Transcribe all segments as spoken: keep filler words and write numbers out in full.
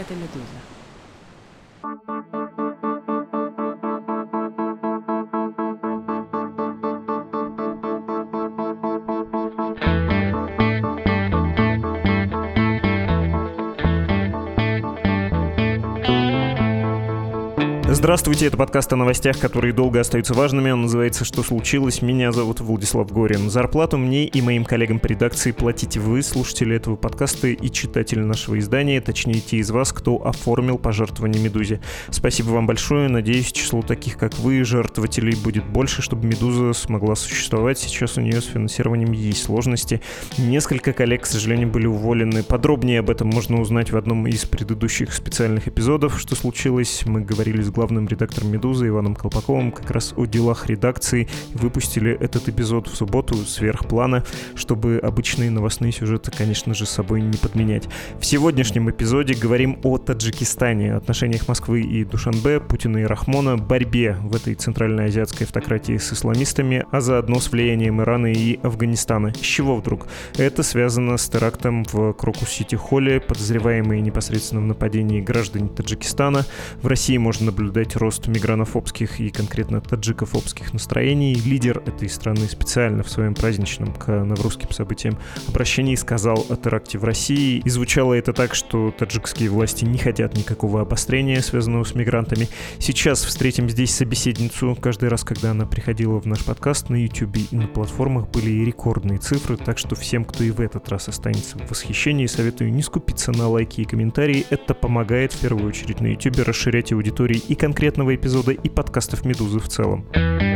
это «Медуза». Здравствуйте, это подкаст о новостях, которые долго остаются важными. Он называется «Что случилось?». Меня зовут Владислав Горин. Зарплату мне и моим коллегам по редакции платите вы, слушатели этого подкаста и читатели нашего издания, точнее те из вас, кто оформил пожертвование «Медузе». Спасибо вам большое. Надеюсь, число таких, как вы, жертвователей, будет больше, чтобы «Медуза» смогла существовать. Сейчас у нее с финансированием есть сложности. Несколько коллег, к сожалению, были уволены. Подробнее об этом можно узнать в одном из предыдущих специальных эпизодов. Что случилось? Мы говорили с главным редактором «Медузы» Иваном Колпаковым как раз о делах редакции. Выпустили этот эпизод в субботу сверх плана, чтобы обычные новостные сюжеты, конечно же, с собой не подменять. В сегодняшнем эпизоде говорим о Таджикистане, отношениях Москвы и Душанбе, Путина и Рахмона, борьбе в этой центральноазиатской автократии с исламистами, а заодно с влиянием Ирана и Афганистана. С чего вдруг? Это связано с терактом в Крокус-Сити-Холле, подозреваемые непосредственно в нападении граждане Таджикистана. В России можно наблюдать рост мигранофобских и конкретно таджикофобских настроений. Лидер этой страны специально в своем праздничном к наврусским событиям обращении сказал о теракте в России. И звучало это так, что таджикские власти не хотят никакого обострения, связанного с мигрантами. Сейчас встретим здесь собеседницу. Каждый раз, когда она приходила в наш подкаст, на YouTube и на платформах были рекордные цифры, так что всем, кто и в этот раз останется в восхищении, советую не скупиться на лайки и комментарии. Это помогает в первую очередь на YouTube расширять аудиторию и конкретного эпизода, и подкастов «Медузы» в целом.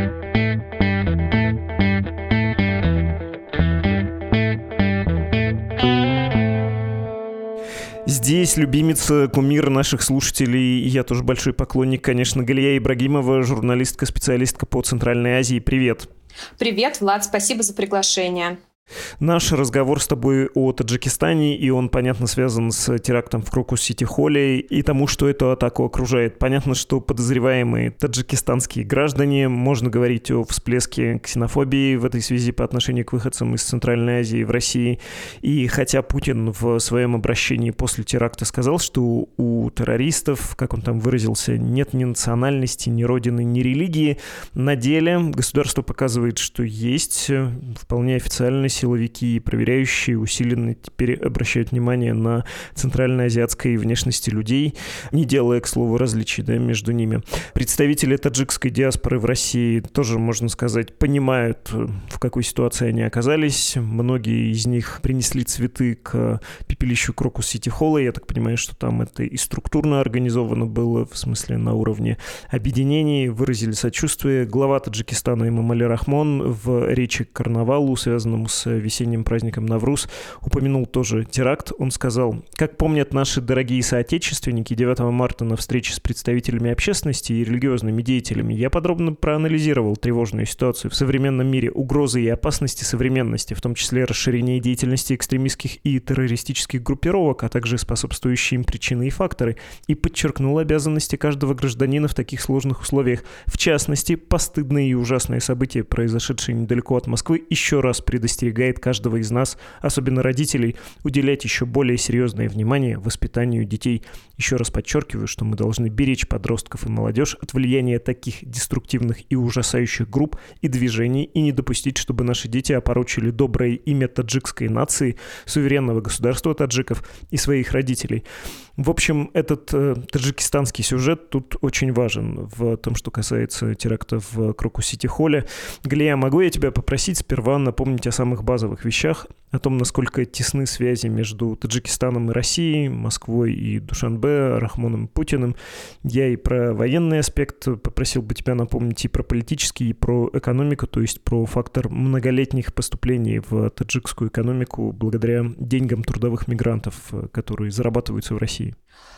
Здесь любимица, кумир наших слушателей, и я тоже большой поклонник, конечно, Галия Ибрагимова, журналистка, специалистка по Центральной Азии. Привет! Привет, Влад, спасибо за приглашение. Наш разговор с тобой о Таджикистане, и он, понятно, связан с терактом в Крокус-Сити-Холле и тому, что эту атаку окружает. Понятно, что подозреваемые таджикистанские граждане, можно говорить о всплеске ксенофобии в этой связи по отношению к выходцам из Центральной Азии в России. И хотя Путин в своем обращении после теракта сказал, что у террористов, как он там выразился, нет ни национальности, ни родины, ни религии, на деле государство показывает, что есть вполне официально силовики и проверяющие усиленно теперь обращают внимание на центральноазиатской внешности людей, не делая, к слову, различий, да, между ними. Представители таджикской диаспоры в России тоже, можно сказать, понимают, в какой ситуации они оказались. Многие из них принесли цветы к пепелищу Крокус-Сити-Холла. Я так понимаю, что там это и структурно организовано было, в смысле на уровне объединений. Выразили сочувствие. Глава Таджикистана Эмомали Рахмон в речи к карнавалу, связанному с весенним праздником Навруз, упомянул тоже теракт. Он сказал: «Как помнят наши дорогие соотечественники, девятого марта на встрече с представителями общественности и религиозными деятелями я подробно проанализировал тревожную ситуацию в современном мире, угрозы и опасности современности, в том числе расширение деятельности экстремистских и террористических группировок, а также способствующие им причины и факторы, и подчеркнул обязанности каждого гражданина в таких сложных условиях. В частности, постыдные и ужасные события, произошедшие недалеко от Москвы, еще раз предостерегают каждого из нас, особенно родителей, уделять еще более серьезное внимание воспитанию детей. Еще раз подчеркиваю, что мы должны беречь подростков и молодежь от влияния таких деструктивных и ужасающих групп и движений и не допустить, чтобы наши дети опорочили доброе имя таджикской нации, суверенного государства таджиков и своих родителей». В общем, этот э, таджикистанский сюжет тут очень важен в том, что касается теракта в Крокус-Сити-Холле. Галия, могу я тебя попросить сперва напомнить о самых базовых вещах, о том, насколько тесны связи между Таджикистаном и Россией, Москвой и Душанбе, Рахмоном и Путиным. Я и про военный аспект попросил бы тебя напомнить, и про политический, и про экономику, то есть про фактор многолетних поступлений в таджикскую экономику благодаря деньгам трудовых мигрантов, которые зарабатываются в России.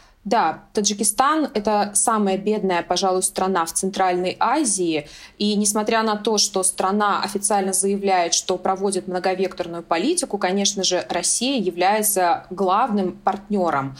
Да, Таджикистан — это самая бедная, пожалуй, страна в Центральной Азии. И несмотря на то, что страна официально заявляет, что проводит многовекторную политику, конечно же, Россия является главным партнером.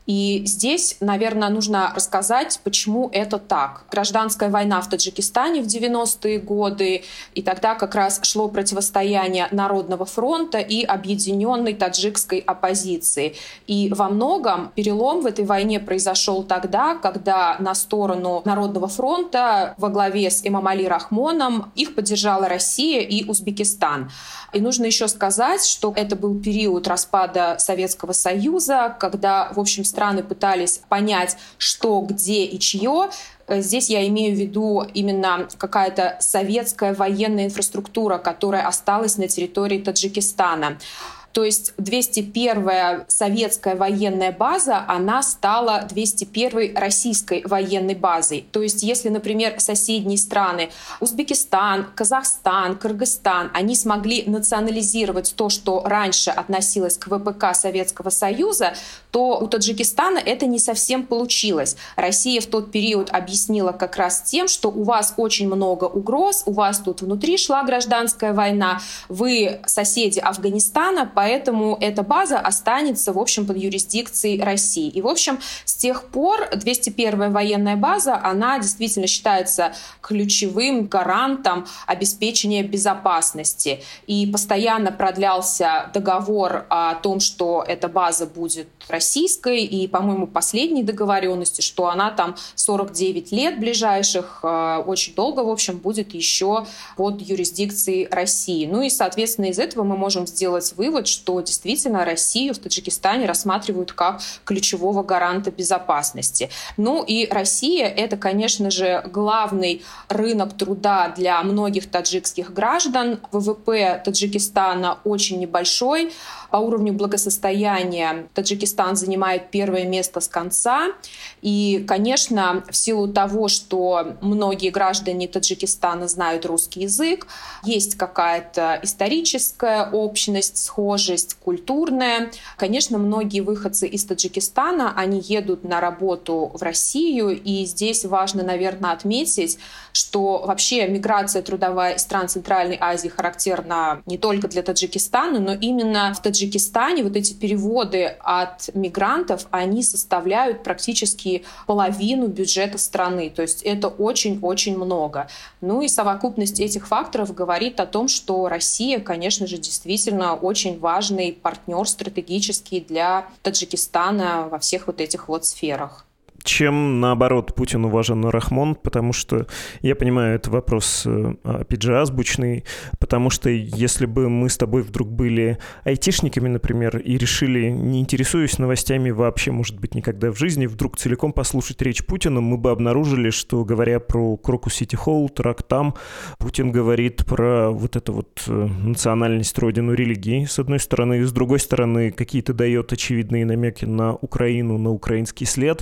И здесь, наверное, нужно рассказать, почему это так. Гражданская война в Таджикистане в девяностые годы, и тогда как раз шло противостояние Народного фронта и объединенной таджикской оппозиции. И во многом перелом в этой войне произошел тогда, когда на сторону Народного фронта во главе с Эмомали Рахмоном их поддержала Россия и Узбекистан. И нужно еще сказать, что это был период распада Советского Союза, когда, в общем, страны пытались понять, что, где и чье. Здесь я имею в виду именно какая-то советская военная инфраструктура, которая осталась на территории Таджикистана. То есть двести первая советская военная база, она стала двести первой российской военной базой. То есть если, например, соседние страны, Узбекистан, Казахстан, Кыргызстан, они смогли национализировать то, что раньше относилось к ВПК Советского Союза, то у Таджикистана это не совсем получилось. Россия в тот период объяснила как раз тем, что у вас очень много угроз, у вас тут внутри шла гражданская война, вы соседи Афганистана, поэтому эта база останется, в общем, под юрисдикцией России. И, в общем, с тех пор двести первая военная база, она действительно считается ключевым гарантом обеспечения безопасности. И постоянно продлялся договор о том, что эта база будет российской, и, по-моему, последней договоренности, что она там сорок девять лет ближайших, очень долго, в общем, будет еще под юрисдикцией России. Ну и, соответственно, из этого мы можем сделать вывод, что действительно Россию в Таджикистане рассматривают как ключевого гаранта безопасности. Ну и Россия — это, конечно же, главный рынок труда для многих таджикских граждан. ВВП Таджикистана очень небольшой. По уровню благосостояния Таджикистан занимает первое место с конца. И, конечно, в силу того, что многие граждане Таджикистана знают русский язык, есть какая-то историческая общность, схожесть, культурная. Конечно, многие выходцы из Таджикистана, они едут на работу в Россию. И здесь важно, наверное, отметить, что вообще миграция трудовая из стран Центральной Азии характерна не только для Таджикистана, но именно в Таджикистане В Таджикистане вот эти переводы от мигрантов, они составляют практически половину бюджета страны. То есть это очень-очень много. Ну и совокупность этих факторов говорит о том, что Россия, конечно же, действительно очень важный партнер стратегический для Таджикистана во всех вот этих вот сферах. Чем, наоборот, Путин уважен Рахмон, потому что, я понимаю, это вопрос, опять же, азбучный, потому что если бы мы с тобой вдруг были айтишниками, например, и решили, не интересуясь новостями вообще, может быть, никогда в жизни, вдруг целиком послушать речь Путина, мы бы обнаружили, что, говоря про Крокус-Сити Холл, Трактам, Путин говорит про вот эту вот национальность, родину религии, с одной стороны, и с другой стороны, какие-то дает очевидные намеки на Украину, на украинский след,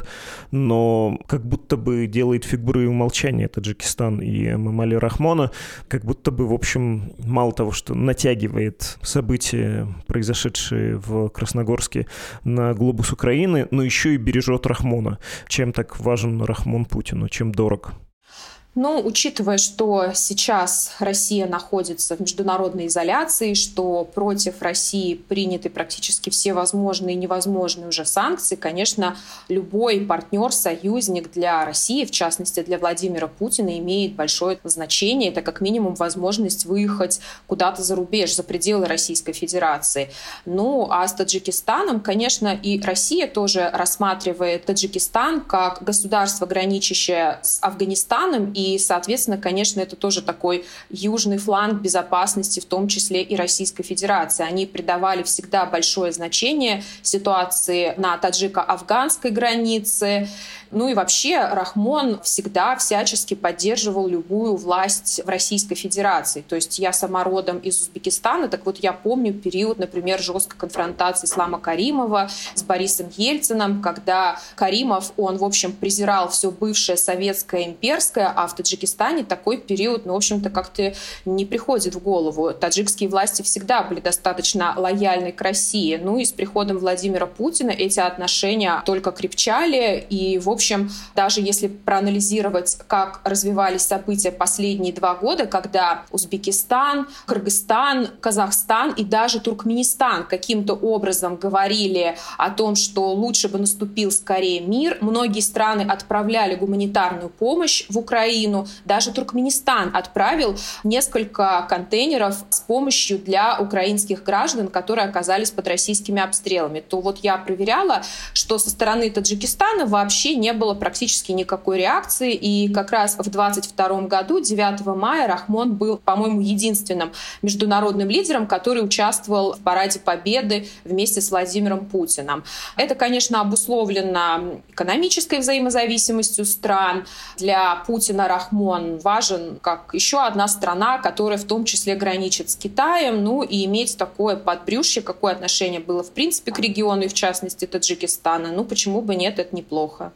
но как будто бы делает фигуры умолчания Таджикистан и Эмомали Рахмона, как будто бы, в общем, мало того, что натягивает события, произошедшие в Красногорске, на глобус Украины, но еще и бережет Рахмона. Чем так важен Рахмон Путину, чем дорог? Ну, учитывая, что сейчас Россия находится в международной изоляции, что против России приняты практически все возможные и невозможные уже санкции, конечно, любой партнер, союзник для России, в частности для Владимира Путина, имеет большое значение. Это как минимум возможность выехать куда-то за рубеж, за пределы Российской Федерации. Ну, а с Таджикистаном, конечно, и Россия тоже рассматривает Таджикистан как государство, граничащее с Афганистаном, и И, соответственно, конечно, это тоже такой южный фланг безопасности, в том числе и Российской Федерации. Они придавали всегда большое значение ситуации на таджико-афганской границе. Ну и вообще Рахмон всегда всячески поддерживал любую власть в Российской Федерации. То есть я сама родом из Узбекистана, так вот я помню период, например, жесткой конфронтации Ислама Каримова с Борисом Ельциным, когда Каримов, он, в общем, презирал все бывшее советское, имперское, а в в Таджикистане, такой период, ну, в общем-то, как-то не приходит в голову. Таджикские власти всегда были достаточно лояльны к России. Ну и с приходом Владимира Путина эти отношения только крепчали. И, в общем, даже если проанализировать, как развивались события последние два года, когда Узбекистан, Кыргызстан, Казахстан и даже Туркменистан каким-то образом говорили о том, что лучше бы наступил скорее мир, многие страны отправляли гуманитарную помощь в Украину. Даже Туркменистан отправил несколько контейнеров с помощью для украинских граждан, которые оказались под российскими обстрелами. То вот я проверяла, что со стороны Таджикистана вообще не было практически никакой реакции. И как раз в двадцать втором году, девятого мая, Рахмон был, по-моему, единственным международным лидером, который участвовал в параде Победы вместе с Владимиром Путиным. Это, конечно, обусловлено экономической взаимозависимостью стран. Для Путина Рахмон важен как еще одна страна, которая в том числе граничит с Китаем, ну и иметь такое подбрюшье, какое отношение было в принципе к региону и в частности Таджикистана. Ну почему бы нет, это неплохо.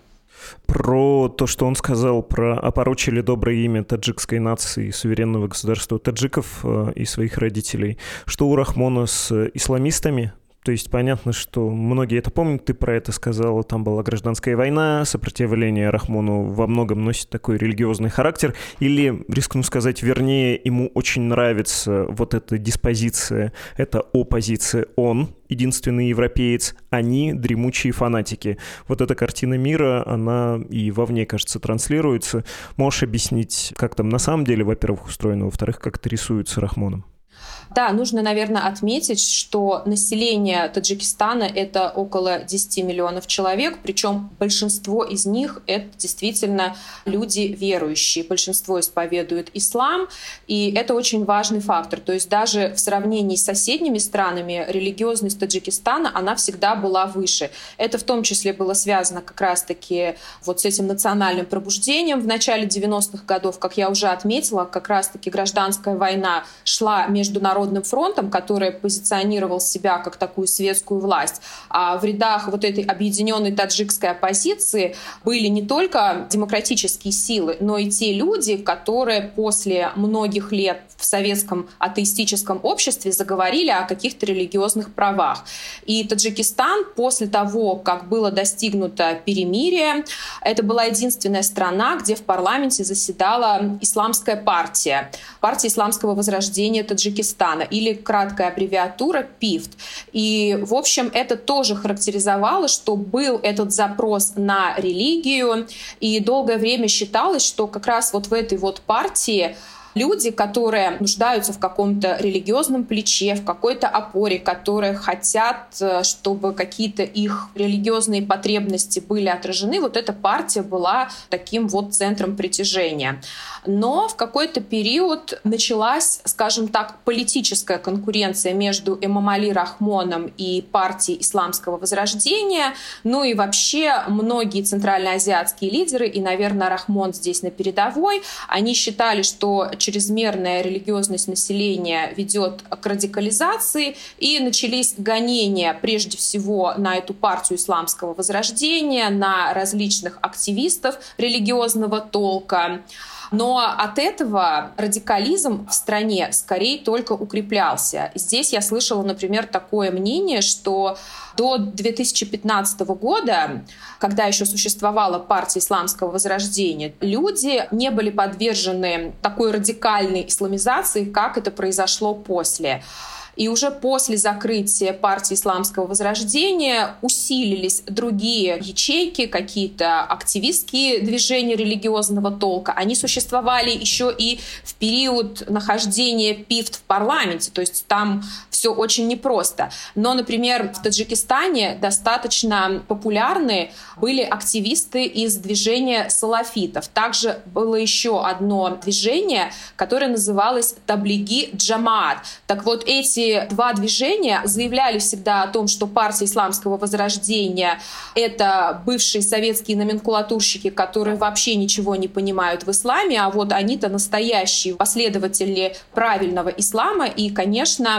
Про то, что он сказал про опорочили доброе имя таджикской нации, суверенного государства таджиков и своих родителей. Что у Рахмона с исламистами? То есть понятно, что многие это помнят, ты про это сказала, там была гражданская война, сопротивление Рахмону во многом носит такой религиозный характер, или, рискну сказать, вернее, ему очень нравится вот эта диспозиция, эта оппозиция, он, единственный европеец, они дремучие фанатики. Вот эта картина мира, она и вовне, кажется, транслируется. Можешь объяснить, как там на самом деле, во-первых, устроено, во-вторых, как это рисуется Рахмоном? Да, нужно, наверное, отметить, что население Таджикистана — это около десять миллионов человек, причем большинство из них — это действительно люди верующие. Большинство исповедует ислам, и это очень важный фактор. То есть даже в сравнении с соседними странами религиозность Таджикистана, она всегда была выше. Это в том числе было связано как раз-таки вот с этим национальным пробуждением в начале девяностых годов. Как я уже отметила, как раз-таки гражданская война шла между Народным фронтом, который позиционировал себя как такую светскую власть. А в рядах вот этой объединенной таджикской оппозиции были не только демократические силы, но и те люди, которые после многих лет в советском атеистическом обществе заговорили о каких-то религиозных правах. И Таджикистан после того, как было достигнуто перемирие, это была единственная страна, где в парламенте заседала исламская партия, партия исламского возрождения Таджикистана, или краткая аббревиатура ПИФТ. И, в общем, это тоже характеризовало, что был этот запрос на религию, и долгое время считалось, что как раз вот в этой вот партии люди, которые нуждаются в каком-то религиозном плече, в какой-то опоре, которые хотят, чтобы какие-то их религиозные потребности были отражены, вот эта партия была таким вот центром притяжения. Но в какой-то период началась, скажем так, политическая конкуренция между Эмомали Рахмоном и партией Исламского возрождения. Ну и вообще многие центральноазиатские лидеры, и, наверное, Рахмон здесь на передовой, они считали, что чрезмерная религиозность населения ведет к радикализации, и начались гонения прежде всего на эту партию Исламского возрождения, на различных активистов религиозного толка. Но от этого радикализм в стране скорее только укреплялся. Здесь я слышала, например, такое мнение, что до две тысячи пятнадцатого года, когда еще существовала партия Исламского возрождения, люди не были подвержены такой радикальной исламизации, как это произошло после. И уже после закрытия партии Исламского возрождения усилились другие ячейки, какие-то активистские движения религиозного толка. Они существовали еще и в период нахождения ПИФТ в парламенте, то есть там все очень непросто. Но, например, в Таджикистане достаточно популярны были активисты из движения салафитов. Также было еще одно движение, которое называлось Таблиги Джамаат. Так вот, эти два движения заявляли всегда о том, что партия Исламского возрождения — это бывшие советские номенклатурщики, которые вообще ничего не понимают в исламе, а вот они-то настоящие последователи правильного ислама. И, конечно, популярность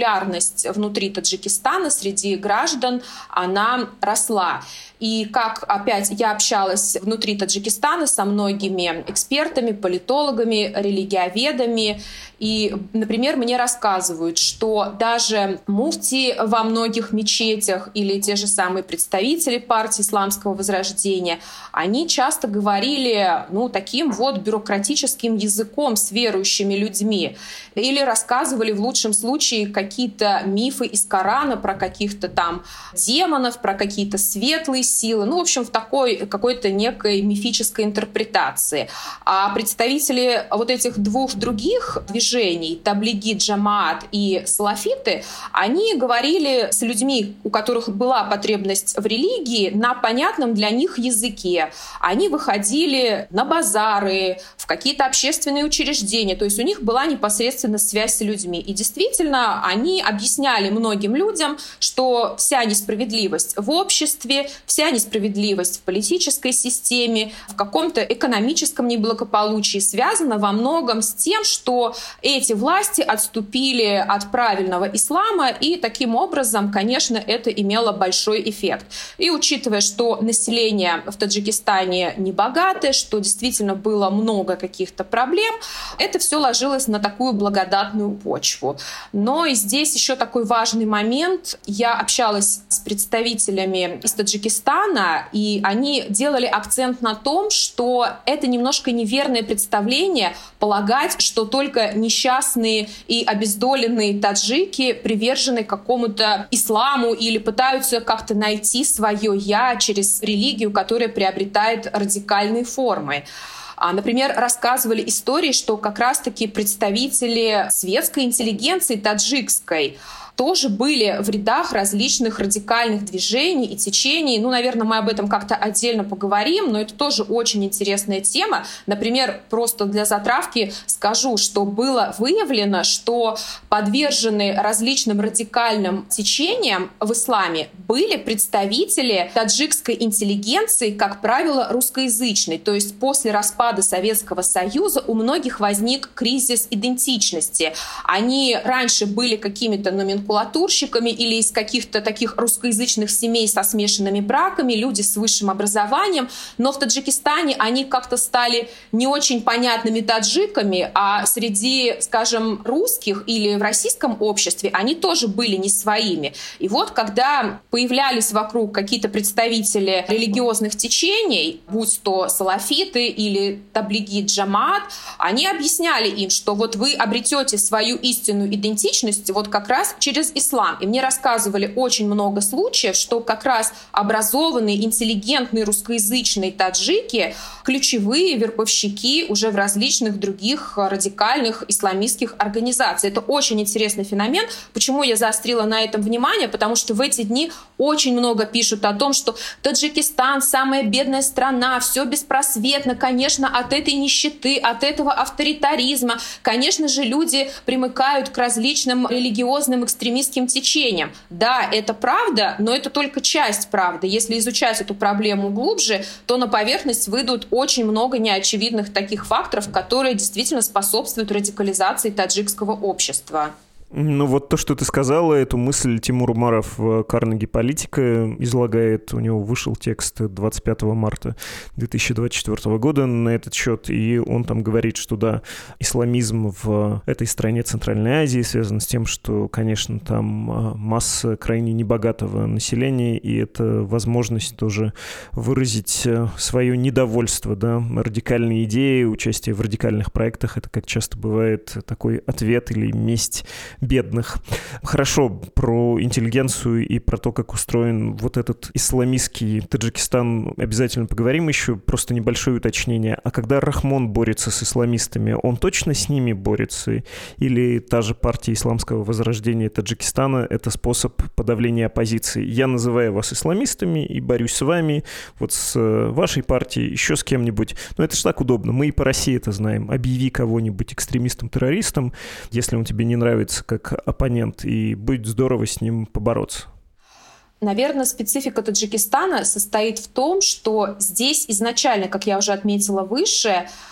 популярность внутри Таджикистана среди граждан, она росла. И как, опять, я общалась внутри Таджикистана со многими экспертами, политологами, религиоведами, и, например, мне рассказывают, что даже муфти во многих мечетях или те же самые представители партии Исламского Возрождения, они часто говорили, ну, таким вот бюрократическим языком с верующими людьми. Или рассказывали в лучшем случае какие-то мифы из Корана про каких-то там демонов, про какие-то светлые силы. Ну, в общем, в такой какой-то некой мифической интерпретации. А представители вот этих двух других движений, таблиги, джамаат и салафиты, они говорили с людьми, у которых была потребность в религии, на понятном для них языке. Они выходили на базары, в какие-то общественные учреждения, то есть у них была непосредственно связь с людьми. И действительно, они объясняли многим людям, что вся несправедливость в обществе, вся несправедливость в политической системе, в каком-то экономическом неблагополучии связана во многом с тем, что эти власти отступили от правильного ислама, и таким образом, конечно, это имело большой эффект. И учитывая, что население в Таджикистане небогатое, что действительно было много каких-то проблем, это все ложилось на такую благодатную почву. Но и здесь еще такой важный момент. Я общалась с представителями из Таджикистана, и они делали акцент на том, что это немножко неверное представление полагать, что только несчастные и обездоленные таджики привержены какому-то исламу или пытаются как-то найти свое «я» через религию, которая приобретает радикальные формы. Например, рассказывали истории, что как раз-таки представители светской интеллигенции таджикской тоже были в рядах различных радикальных движений и течений. Ну, наверное, мы об этом как-то отдельно поговорим, но это тоже очень интересная тема. Например, просто для затравки скажу, что было выявлено, что подвержены различным радикальным течениям в исламе были представители таджикской интеллигенции, как правило, русскоязычной. То есть после распада Советского Союза у многих возник кризис идентичности. Они раньше были какими-то номенклатурными номенклатурщиками или из каких-то таких русскоязычных семей со смешанными браками, люди с высшим образованием, но в Таджикистане они как-то стали не очень понятными таджиками, а среди, скажем, русских или в российском обществе они тоже были не своими. И вот когда появлялись вокруг какие-то представители религиозных течений, будь то салафиты или таблиги, джамаат, они объясняли им, что вот вы обретете свою истинную идентичность вот как раз через через ислам. И мне рассказывали очень много случаев, что как раз образованные, интеллигентные русскоязычные таджики — ключевые вербовщики уже в различных других радикальных исламистских организациях. Это очень интересный феномен. Почему я заострила на этом внимание? Потому что в эти дни очень много пишут о том, что Таджикистан — самая бедная страна, все беспросветно, конечно, от этой нищеты, от этого авторитаризма. Конечно же, люди примыкают к различным религиозным экстремистским течениям. Да, это правда, но это только часть правды. Если изучать эту проблему глубже, то на поверхность выйдут очень много неочевидных таких факторов, которые действительно способствуют радикализации таджикского общества. Ну вот то, что ты сказала, эту мысль Тимур Умаров в «Карнеги. Политика» излагает. У него вышел текст двадцать пятого марта две тысячи двадцать четвёртого года на этот счет, и он там говорит, что да, исламизм в этой стране Центральной Азии связан с тем, что, конечно, там масса крайне небогатого населения, и это возможность тоже выразить свое недовольство, да, радикальные идеи, участие в радикальных проектах. Это, как часто бывает, такой ответ или месть бедных. Хорошо, про интеллигенцию и про то, как устроен вот этот исламистский Таджикистан обязательно поговорим еще. Просто небольшое уточнение. А когда Рахмон борется с исламистами, он точно с ними борется? Или та же партия Исламского Возрождения Таджикистана — это способ подавления оппозиции? Я называю вас исламистами и борюсь с вами, вот с вашей партией, еще с кем-нибудь. Но это же так удобно. Мы и по России это знаем. Объяви кого-нибудь экстремистом-террористом, если он тебе не нравится как оппонент, и будет здорово с ним побороться. Наверное, специфика Таджикистана состоит в том, что здесь изначально, как я уже отметила выше,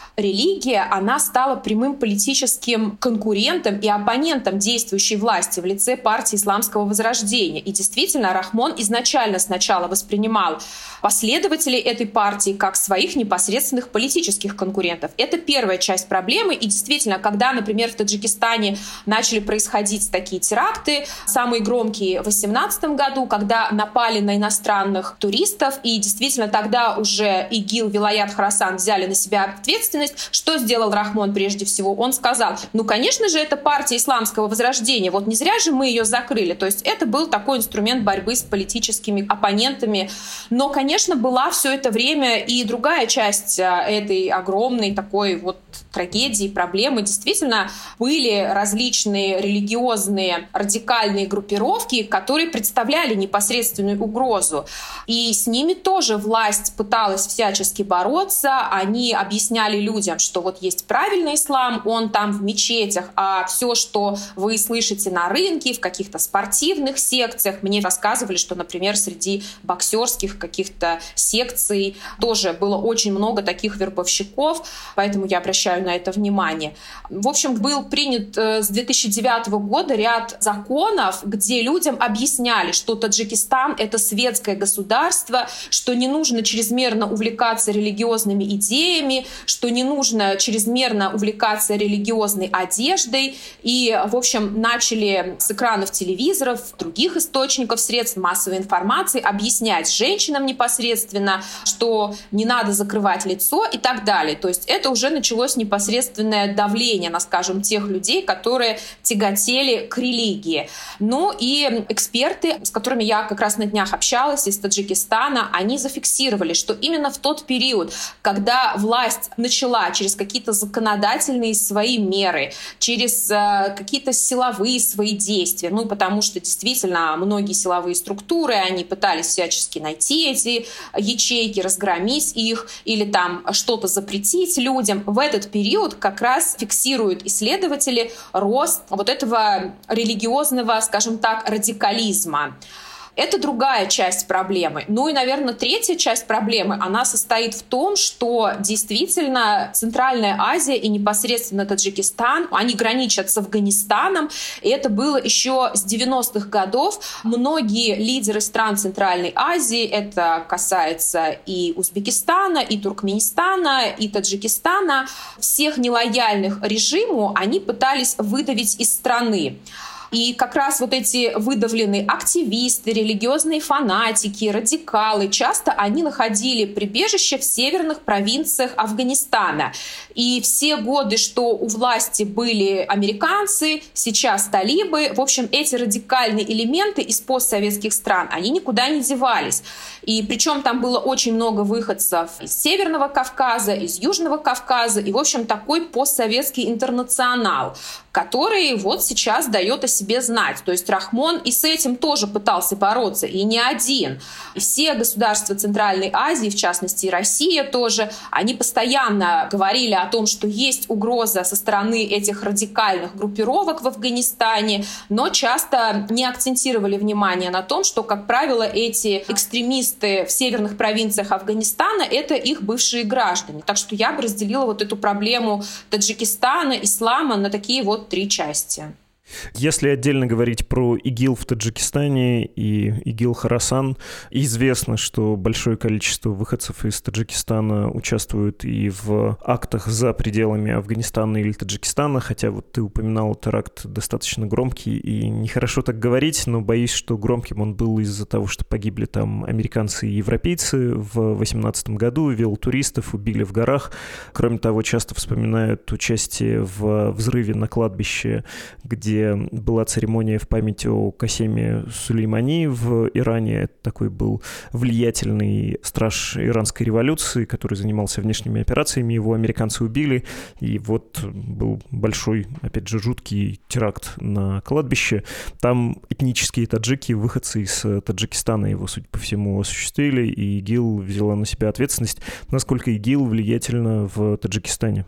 религия, она стала прямым политическим конкурентом и оппонентом действующей власти в лице партии Исламского Возрождения. И действительно, Рахмон изначально сначала воспринимал последователей этой партии как своих непосредственных политических конкурентов. Это первая часть проблемы. И действительно, когда, например, в Таджикистане начали происходить такие теракты, самые громкие в две тысячи восемнадцатом году, когда напали на иностранных туристов, и действительно тогда уже ИГИЛ, Вилаят, Хорасан взяли на себя ответственность, что сделал Рахмон прежде всего? Он сказал, ну, конечно же, это партия Исламского Возрождения, вот не зря же мы ее закрыли. То есть это был такой инструмент борьбы с политическими оппонентами. Но, конечно, была все это время и другая часть этой огромной такой вот трагедии, проблемы. Действительно, были различные религиозные радикальные группировки, которые представляли непосредственную угрозу. И с ними тоже власть пыталась всячески бороться. Они объясняли людям, что вот есть правильный ислам, он там в мечетях, а все, что вы слышите на рынке, в каких-то спортивных секциях, мне рассказывали, что, например, среди боксерских каких-то секций тоже было очень много таких вербовщиков, поэтому я обращаю на это внимание. В общем, был принят с две тысячи девятого года ряд законов, где людям объясняли, что Таджикистан — это светское государство, что не нужно чрезмерно увлекаться религиозными идеями, что не нужно чрезмерно увлекаться религиозной одеждой. И, в общем, начали с экранов телевизоров, других источников, средств массовой информации объяснять женщинам непосредственно, что не надо закрывать лицо и так далее. То есть это уже началось непосредственное давление на, скажем, тех людей, которые тяготели к религии. Ну и эксперты, с которыми я как раз на днях общалась из Таджикистана, они зафиксировали, что именно в тот период, когда власть начала через какие-то законодательные свои меры, через э, какие-то силовые свои действия, ну потому что действительно многие силовые структуры, они пытались всячески найти эти ячейки, разгромить их или там что-то запретить людям, в этот период как раз фиксируют исследователи рост вот этого религиозного, скажем так, радикализма. Это другая часть проблемы. Ну и, наверное, третья часть проблемы, она состоит в том, что действительно Центральная Азия и непосредственно Таджикистан, они граничат с Афганистаном, и это было еще с девяностых годов. Многие лидеры стран Центральной Азии, это касается и Узбекистана, и Туркменистана, и Таджикистана, всех нелояльных режиму они пытались выдавить из страны. И как раз вот эти выдавленные активисты, религиозные фанатики, радикалы, часто они находили прибежище в северных провинциях Афганистана. И все годы, что у власти были американцы, сейчас талибы, в общем, эти радикальные элементы из постсоветских стран, они никуда не девались. И причем там было очень много выходцев из Северного Кавказа, из Южного Кавказа, и, в общем, такой постсоветский интернационал, который вот сейчас дает о себе знать. То есть Рахмон и с этим тоже пытался бороться, и не один. И все государства Центральной Азии, в частности и Россия тоже, они постоянно говорили о том, что есть угроза со стороны этих радикальных группировок в Афганистане, но часто не акцентировали внимание на том, что, как правило, эти экстремисты в северных провинциях Афганистана — это их бывшие граждане. Так что я бы разделила вот эту проблему Таджикистана, ислама на такие вот три части. Если отдельно говорить про ИГИЛ в Таджикистане и ИГИЛ Хорасан, известно, что большое количество выходцев из Таджикистана участвуют и в актах за пределами Афганистана или Таджикистана, хотя вот ты упоминал, теракт достаточно громкий, и нехорошо так говорить, но боюсь, что громким он был из-за того, что погибли там американцы и европейцы в восемнадцатом году, велотуристов убили в горах. Кроме того, часто вспоминают участие в взрыве на кладбище, где была церемония в память о Касеме Сулеймани в Иране. Это такой был влиятельный страж иранской революции, который занимался внешними операциями. Его американцы убили. И вот был большой, опять же, жуткий теракт на кладбище. Там этнические таджики, выходцы из Таджикистана его, судя по всему, осуществили, и ИГИЛ взяла на себя ответственность. Насколько ИГИЛ влиятельно в Таджикистане?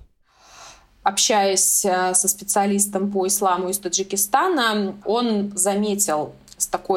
Общаясь со специалистом по исламу из Таджикистана, он заметил с такой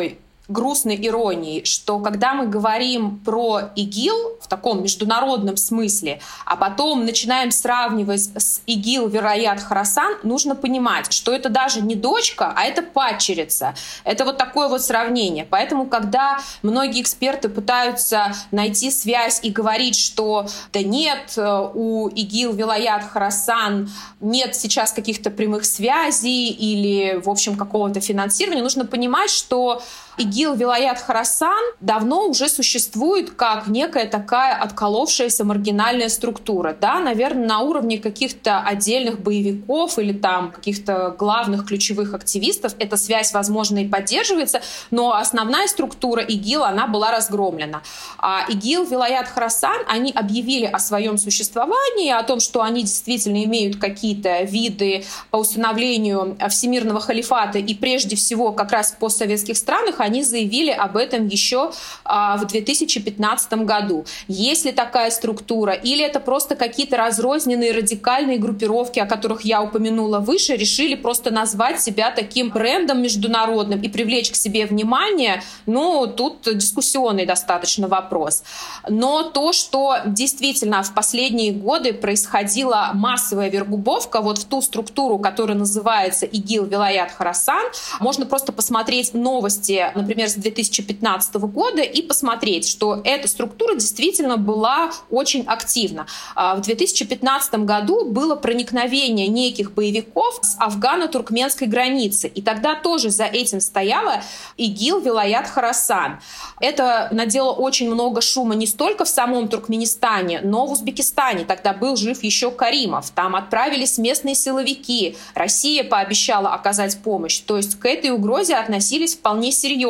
грустной иронией, что когда мы говорим про ИГИЛ в таком международном смысле, а потом начинаем сравнивать с ИГИЛ Вилаят Хорасан, нужно понимать, что это даже не дочка, а это падчерица. Это вот такое вот сравнение. Поэтому, когда многие эксперты пытаются найти связь и говорить, что да нет, у ИГИЛ Вилаят Хорасан нет сейчас каких-то прямых связей или, в общем, какого-то финансирования, нужно понимать, что ИГИЛ Вилаят Хорасан давно уже существует как некая такая отколовшаяся маргинальная структура. Да, наверное, на уровне каких-то отдельных боевиков или там каких-то главных ключевых активистов эта связь, возможно, и поддерживается, но основная структура ИГИЛ, она была разгромлена. А ИГИЛ Вилаят Хорасан, они объявили о своем существовании, о том, что они действительно имеют какие-то виды по установлению всемирного халифата, и прежде всего как раз в постсоветских странах они заявили об этом еще а, в две тысячи пятнадцатом году. Есть ли такая структура, или это просто какие-то разрозненные радикальные группировки, о которых я упомянула выше, решили просто назвать себя таким брендом международным и привлечь к себе внимание, ну, тут дискуссионный достаточно вопрос. Но то, что действительно в последние годы происходила массовая вербовка вот в ту структуру, которая называется ИГИЛ Вилаят Хорасан, можно просто посмотреть новости, например, с две тысячи пятнадцатого года и посмотреть, что эта структура действительно была очень активна. В две тысячи пятнадцатом году было проникновение неких боевиков с афгано-туркменской границы, и тогда тоже за этим стояла ИГИЛ Вилаят Хорасан. Это надело очень много шума не столько в самом Туркменистане, но в Узбекистане. Тогда был жив еще Каримов. Там отправились местные силовики. Россия пообещала оказать помощь. То есть к этой угрозе относились вполне серьезно.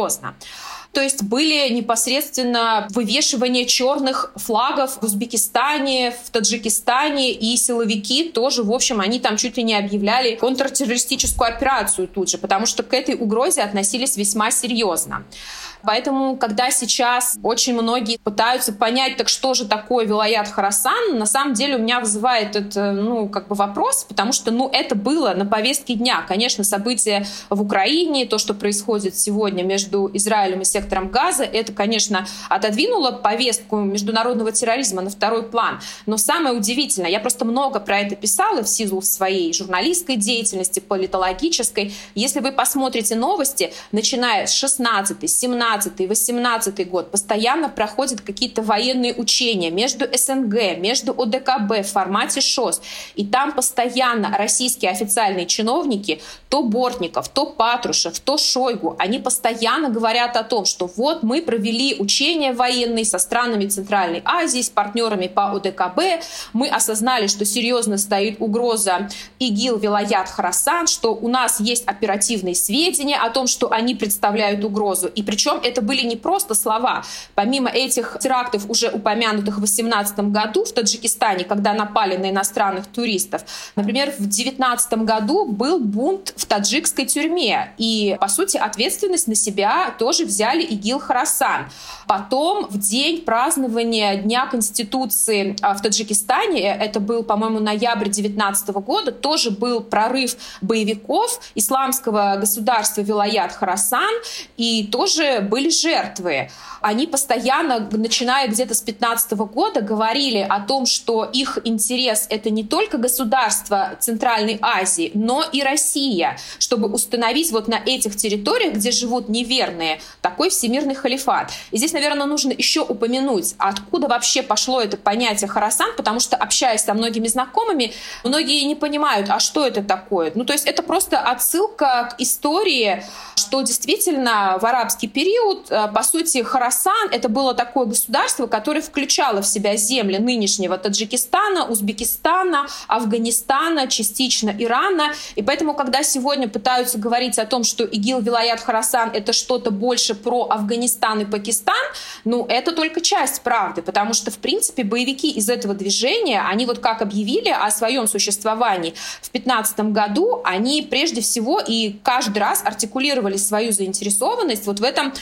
То есть были непосредственно вывешивание черных флагов в Узбекистане, в Таджикистане, и силовики тоже, в общем, они там чуть ли не объявляли контртеррористическую операцию тут же, потому что к этой угрозе относились весьма серьезно. Поэтому, когда сейчас очень многие пытаются понять, так что же такое Вилаят Хорасан, на самом деле у меня вызывает это, ну, как бы вопрос, потому что, ну, это было на повестке дня. Конечно, события в Украине, то, что происходит сегодня между Израилем и сектором Газа, это, конечно, отодвинуло повестку международного терроризма на второй план. Но самое удивительное, я просто много про это писала в силу своей журналистской деятельности, политологической. Если вы посмотрите новости, начиная с шестнадцатый, семнадцатый, восемнадцатый год, постоянно проходят какие-то военные учения между СНГ, между ОДКБ в формате ШОС. И там постоянно российские официальные чиновники, то Бортников, то Патрушев, то Шойгу, они постоянно говорят о том, что вот мы провели учения военные со странами Центральной Азии, с партнерами по ОДКБ, мы осознали, что серьезно стоит угроза ИГИЛ Вилаят Хорасан, что у нас есть оперативные сведения о том, что они представляют угрозу. И причем это были не просто слова. Помимо этих терактов, уже упомянутых в две тысячи восемнадцатом году в Таджикистане, когда напали на иностранных туристов, например, в две тысячи девятнадцатом году был бунт в таджикской тюрьме. И, по сути, ответственность на себя тоже взяли ИГИЛ Хорасан. Потом, в день празднования Дня Конституции в Таджикистане, это был, по-моему, ноябрь две тысячи девятнадцатого года, тоже был прорыв боевиков исламского государства Вилаят Хорасан, и тоже были жертвы. Они постоянно, начиная где-то с две тысячи пятнадцатого года, говорили о том, что их интерес — это не только государство Центральной Азии, но и Россия, чтобы установить вот на этих территориях, где живут неверные, такой всемирный халифат. И здесь, наверное, нужно еще упомянуть, откуда вообще пошло это понятие Хорасан, потому что, общаясь со многими знакомыми, многие не понимают, а что это такое. Ну, то есть это просто отсылка к истории, что действительно в арабский период, по сути, Хорасан — это было такое государство, которое включало в себя земли нынешнего Таджикистана, Узбекистана, Афганистана, частично Ирана. И поэтому, когда сегодня пытаются говорить о том, что ИГИЛ Вилаят Хорасан — это что-то больше про Афганистан и Пакистан, ну, это только часть правды, потому что, в принципе, боевики из этого движения, они вот как объявили о своем существовании в две тысячи пятнадцатом году, они прежде всего и каждый раз артикулировали свою заинтересованность вот в этом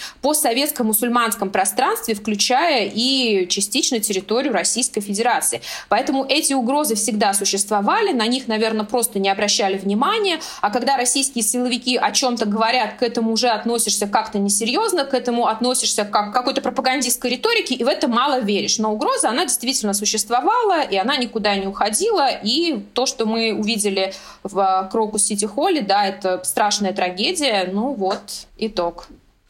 постсоветском мусульманском пространстве, включая и частично территорию Российской Федерации. Поэтому эти угрозы всегда существовали, на них, наверное, просто не обращали внимания, а когда российские силовики о чем-то говорят, к этому уже относишься как-то несерьезно, к этому относишься как к какой-то пропагандистской риторике, и в это мало веришь. Но угроза, она действительно существовала, и она никуда не уходила, и то, что мы увидели в Крокус-Сити-Холле, да, это страшная трагедия, ну вот, итог.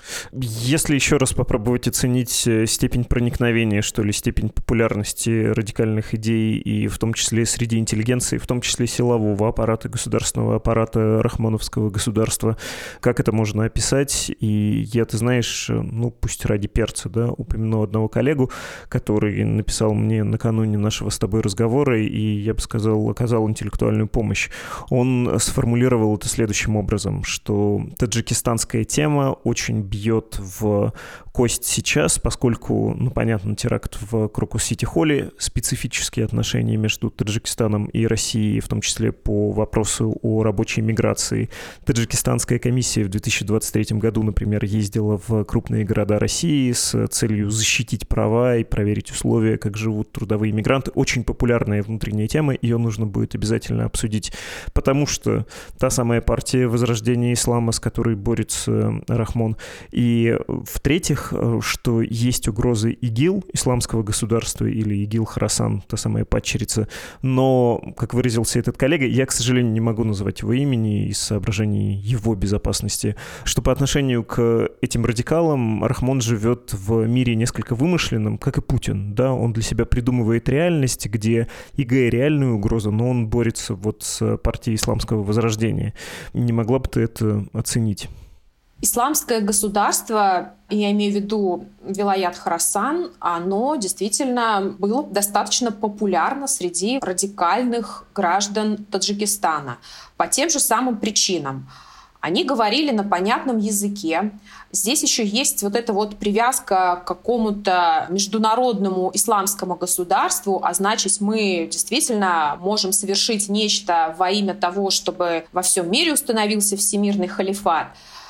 Если еще раз попробовать оценить степень проникновения, что ли, степень популярности радикальных идей, и в том числе среди интеллигенции, в том числе силового аппарата, государственного аппарата рахмоновского государства, как это можно описать? И я, ты знаешь, ну пусть ради перца, да, упомяну одного коллегу, который написал мне накануне нашего с тобой разговора, и, я бы сказал, оказал интеллектуальную помощь. Он сформулировал это следующим образом, что таджикистанская тема очень бьет в кость сейчас, поскольку, ну, понятно, теракт в Крокус-Сити-Холле, специфические отношения между Таджикистаном и Россией, в том числе по вопросу о рабочей миграции. Таджикистанская комиссия в две тысячи двадцать третьем году, например, ездила в крупные города России с целью защитить права и проверить условия, как живут трудовые мигранты. Очень популярная внутренняя тема, ее нужно будет обязательно обсудить, потому что та самая партия возрождения ислама, с которой борется Рахмон. И в-третьих, что есть угрозы ИГИЛ, исламского государства, или ИГИЛ-Хорасан, та самая падчерица, но, как выразился этот коллега, я, к сожалению, не могу называть его имени из соображений его безопасности, что по отношению к этим радикалам Рахмон живет в мире несколько вымышленном, как и Путин, да, он для себя придумывает реальность, где ИГ реальную угрозу, но он борется вот с партией исламского возрождения. Не могла бы ты это оценить? Исламское государство, я имею в виду Вилаят Хорасан, оно действительно было достаточно популярно среди радикальных граждан Таджикистана по тем же самым причинам. Они говорили на понятном языке. Здесь еще есть вот эта вот привязка к какому-то международному исламскому государству, а значит, мы действительно можем совершить нечто во имя того, чтобы во всем мире установился всемирный халифат.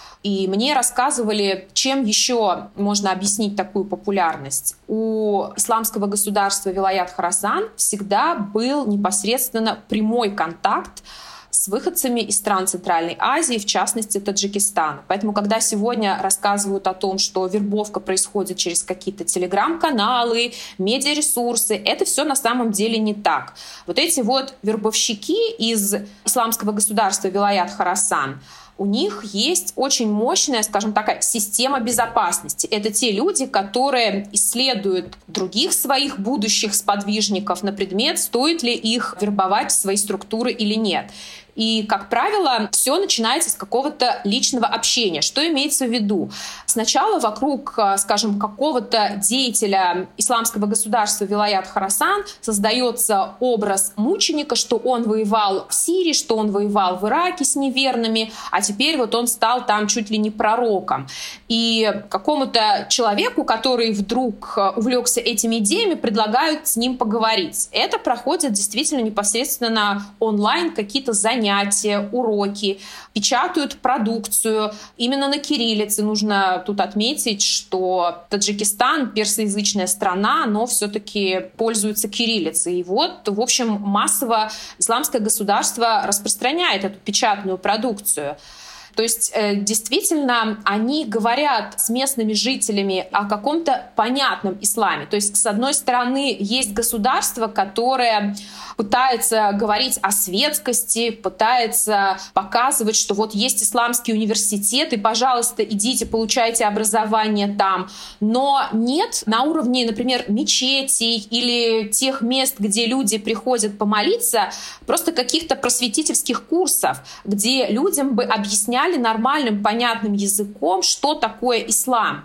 И мне рассказывали, чем еще можно объяснить такую популярность. У исламского государства Вилаят Хорасан всегда был непосредственно прямой контакт с выходцами из стран Центральной Азии, в частности Таджикистана. Поэтому, когда сегодня рассказывают о том, что вербовка происходит через какие-то телеграм-каналы, медиаресурсы, это все на самом деле не так. Вот эти вот вербовщики из исламского государства Вилаят Хорасан, у них есть очень мощная, скажем так, система безопасности. Это те люди, которые исследуют других своих будущих сподвижников на предмет, стоит ли их вербовать в свои структуры или нет. И, как правило, все начинается с какого-то личного общения. Что имеется в виду? Сначала вокруг, скажем, какого-то деятеля исламского государства Вилаят Хорасан создается образ мученика, что он воевал в Сирии, что он воевал в Ираке с неверными, а теперь вот он стал там чуть ли не пророком. И какому-то человеку, который вдруг увлекся этими идеями, предлагают с ним поговорить. Это проходит действительно непосредственно онлайн, какие-то занятия, занятия, уроки, печатают продукцию. Именно на кириллице. Нужно тут отметить, что Таджикистан, персоязычная страна, но все-таки пользуется кириллицей. И вот, в общем, массово исламское государство распространяет эту печатную продукцию. То есть действительно они говорят с местными жителями о каком-то понятном исламе. То есть с одной стороны есть государство, которое пытается говорить о светскости, пытается показывать, что вот есть исламский университет, и, пожалуйста, идите, получайте образование там. Но нет на уровне, например, мечетей или тех мест, где люди приходят помолиться, просто каких-то просветительских курсов, где людям бы объясняли нормальным, понятным языком, что такое ислам.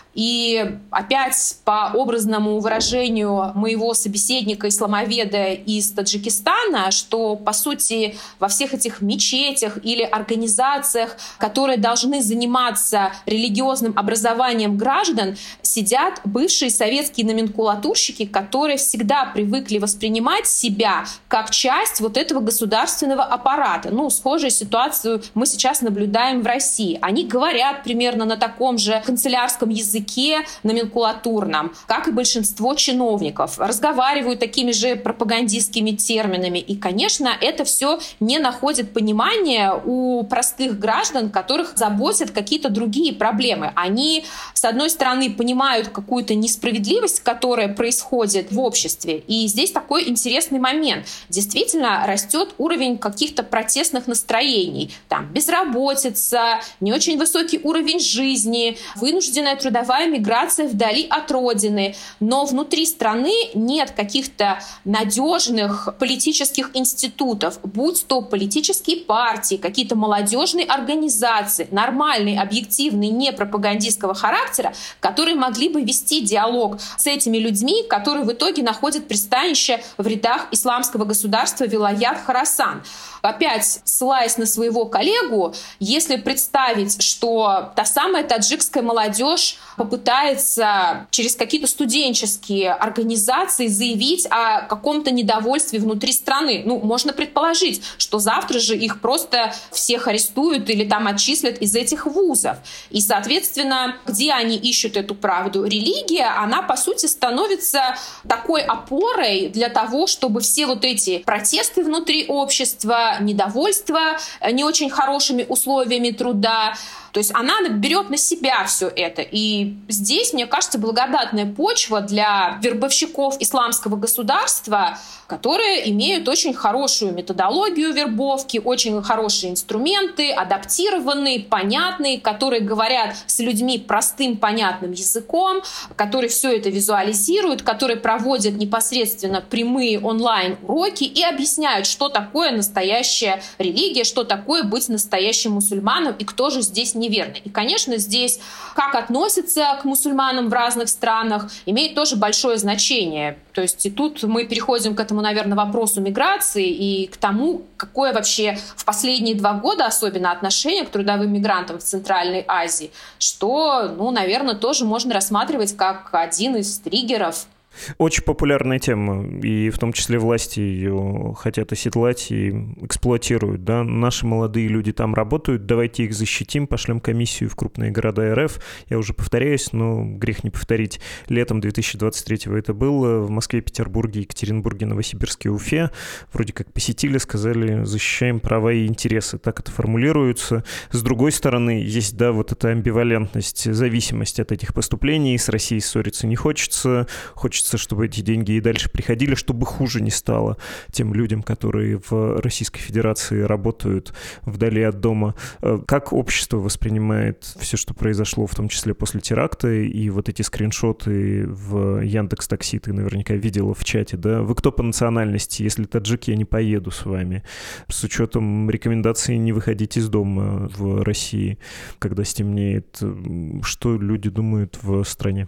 И опять по образному выражению моего собеседника-исламоведа из Таджикистана, что, по сути, во всех этих мечетях или организациях, которые должны заниматься религиозным образованием граждан, сидят бывшие советские номенклатурщики, которые всегда привыкли воспринимать себя как часть вот этого государственного аппарата. Ну, схожую ситуацию мы сейчас наблюдаем в России. Они говорят примерно на таком же канцелярском языке, номенклатурном, как и большинство чиновников, разговаривают такими же пропагандистскими терминами. И, конечно, это все не находит понимания у простых граждан, которых заботят какие-то другие проблемы. Они, с одной стороны, понимают какую-то несправедливость, которая происходит в обществе. И здесь такой интересный момент. Действительно растет уровень каких-то протестных настроений. Там безработица, не очень высокий уровень жизни, вынужденная трудовая миграция вдали от родины. Но внутри страны нет каких-то надежных политических институтов, будь то политические партии, какие-то молодежные организации, нормальные, объективные, не пропагандистского характера, которые могли бы вести диалог с этими людьми, которые в итоге находят пристанище в рядах исламского государства Вилаят Хорасан. Опять, ссылаясь на своего коллегу, если представить, что та самая таджикская молодежь попытается через какие-то студенческие организации заявить о каком-то недовольстве внутри страны, ну, можно предположить, что завтра же их просто всех арестуют или там отчислят из этих вузов. И, соответственно, где они ищут эту правду? Религия, она, по сути, становится такой опорой для того, чтобы все вот эти протесты внутри общества, недовольство не очень хорошими условиями труда, то есть она берет на себя все это. И здесь, мне кажется, благодатная почва для вербовщиков исламского государства, которые имеют очень хорошую методологию вербовки, очень хорошие инструменты, адаптированные, понятные, которые говорят с людьми простым, понятным языком, которые все это визуализируют, которые проводят непосредственно прямые онлайн-уроки и объясняют, что такое настоящая религия, что такое быть настоящим мусульманом и кто же здесь неверный. И, конечно, здесь как относятся к мусульманам в разных странах, имеет тоже большое значение. То есть и тут мы переходим к этому, наверное, вопросу миграции и к тому, какое вообще в последние два года особенно отношение к трудовым мигрантам в Центральной Азии, что, ну, наверное, тоже можно рассматривать как один из триггеров. Очень популярная тема, и в том числе власти ее хотят оседлать и эксплуатируют. Да? Наши молодые люди там работают, давайте их защитим, пошлем комиссию в крупные города РФ. Я уже повторяюсь, но грех не повторить. Летом две тысячи двадцать третьего это было в Москве, Петербурге, Екатеринбурге, Новосибирске, Уфе. Вроде как посетили, сказали, защищаем права и интересы. Так это формулируется. С другой стороны, есть, да, вот эта амбивалентность, зависимость от этих поступлений. С Россией ссориться не хочется. Хочется, чтобы эти деньги и дальше приходили, чтобы хуже не стало тем людям, которые в Российской Федерации работают вдали от дома. Как общество воспринимает все, что произошло, в том числе после теракта, и вот эти скриншоты в Яндекс.Такси ты наверняка видела в чате, да? Вы кто по национальности? Если таджики, я не поеду с вами. С учетом рекомендаций не выходить из дома в России, когда стемнеет. Что люди думают в стране?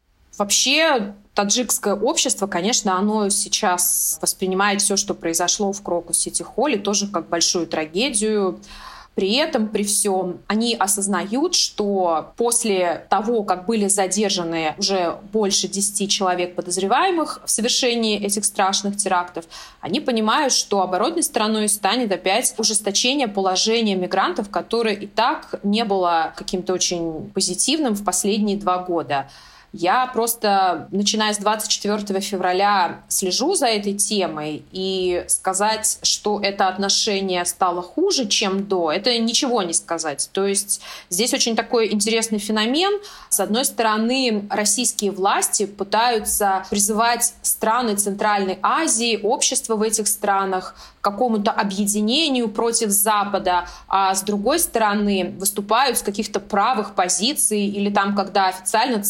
Вообще, таджикское общество, конечно, оно сейчас воспринимает все, что произошло в Крокус-Сити-Холле, тоже как большую трагедию. При этом, при всем, они осознают, что после того, как были задержаны уже больше десяти человек подозреваемых в совершении этих страшных терактов, они понимают, что оборотной стороной станет опять ужесточение положения мигрантов, которое и так не было каким-то очень позитивным в последние два года. Я просто, начиная с двадцать четвёртого февраля, слежу за этой темой, и сказать, что это отношение стало хуже, чем до, это ничего не сказать. То есть здесь очень такой интересный феномен. С одной стороны, российские власти пытаются призывать страны Центральной Азии, общество в этих странах к какому-то объединению против Запада, а с другой стороны выступают с каких-то правых позиций, или там, когда официально церковь говорит,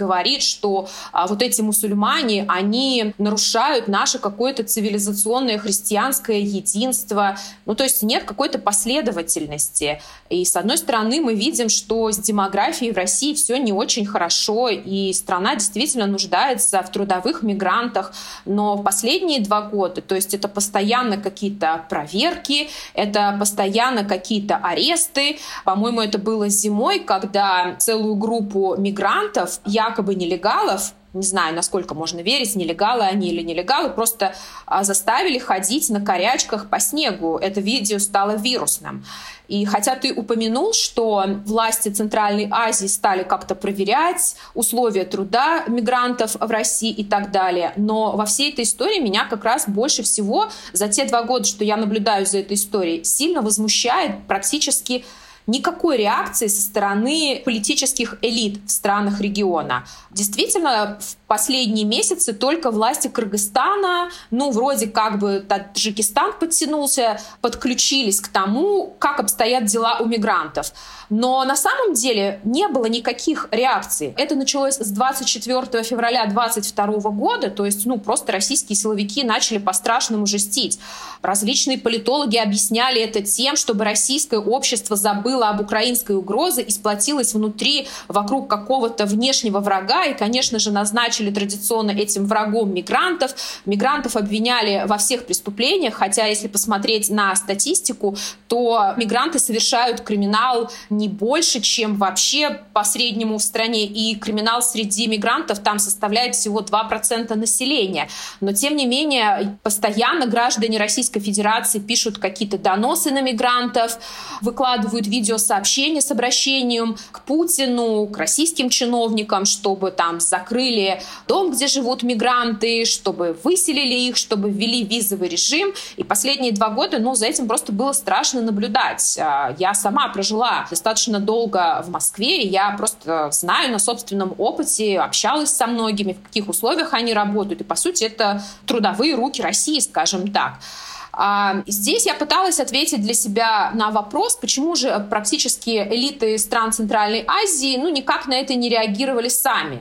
говорит, что а, вот эти мусульмане, они нарушают наше какое-то цивилизационное христианское единство. Ну, то есть нет какой-то последовательности. И, с одной стороны, мы видим, что с демографией в России все не очень хорошо, и страна действительно нуждается в трудовых мигрантах. Но в последние два года, то есть это постоянно какие-то проверки, это постоянно какие-то аресты. По-моему, это было зимой, когда целую группу мигрантов, якобы нелегалов, не знаю, насколько можно верить, нелегалы они или нелегалы, просто заставили ходить на корячках по снегу. Это видео стало вирусным. И хотя ты упомянул, что власти Центральной Азии стали как-то проверять условия труда мигрантов в России и так далее, но во всей этой истории меня как раз больше всего за те два года, что я наблюдаю за этой историей, сильно возмущает практически никакой реакции со стороны политических элит в странах региона. Действительно, в последние месяцы только власти Кыргызстана, ну, вроде как бы Таджикистан подтянулся, подключились к тому, как обстоят дела у мигрантов. Но на самом деле не было никаких реакций. Это началось с двадцать четвёртого февраля две тысячи двадцать второго года, то есть, ну, просто российские силовики начали по-страшному жестить. Различные политологи объясняли это тем, чтобы российское общество забыло об украинской угрозе и сплотилось внутри вокруг какого-то внешнего врага, и, конечно же, назначили традиционно этим врагом мигрантов. Мигрантов обвиняли во всех преступлениях, хотя, если посмотреть на статистику, то мигранты совершают криминал не больше, чем вообще по среднему в стране, и криминал среди мигрантов там составляет всего два процента населения. Но, тем не менее, постоянно граждане Российской Федерации пишут какие-то доносы на мигрантов, выкладывают видеосообщения с обращением к Путину, к российским чиновникам, чтобы там закрыли дом, где живут мигранты, чтобы выселили их, чтобы ввели визовый режим. И последние два года, ну, за этим просто было страшно наблюдать. Я сама прожила достаточно долго в Москве, и я просто знаю на собственном опыте, общалась со многими, в каких условиях они работают. И, по сути, это трудовые руки России, скажем так. Здесь я пыталась ответить для себя на вопрос, почему же практически элиты стран Центральной Азии ну, никак на это не реагировали сами.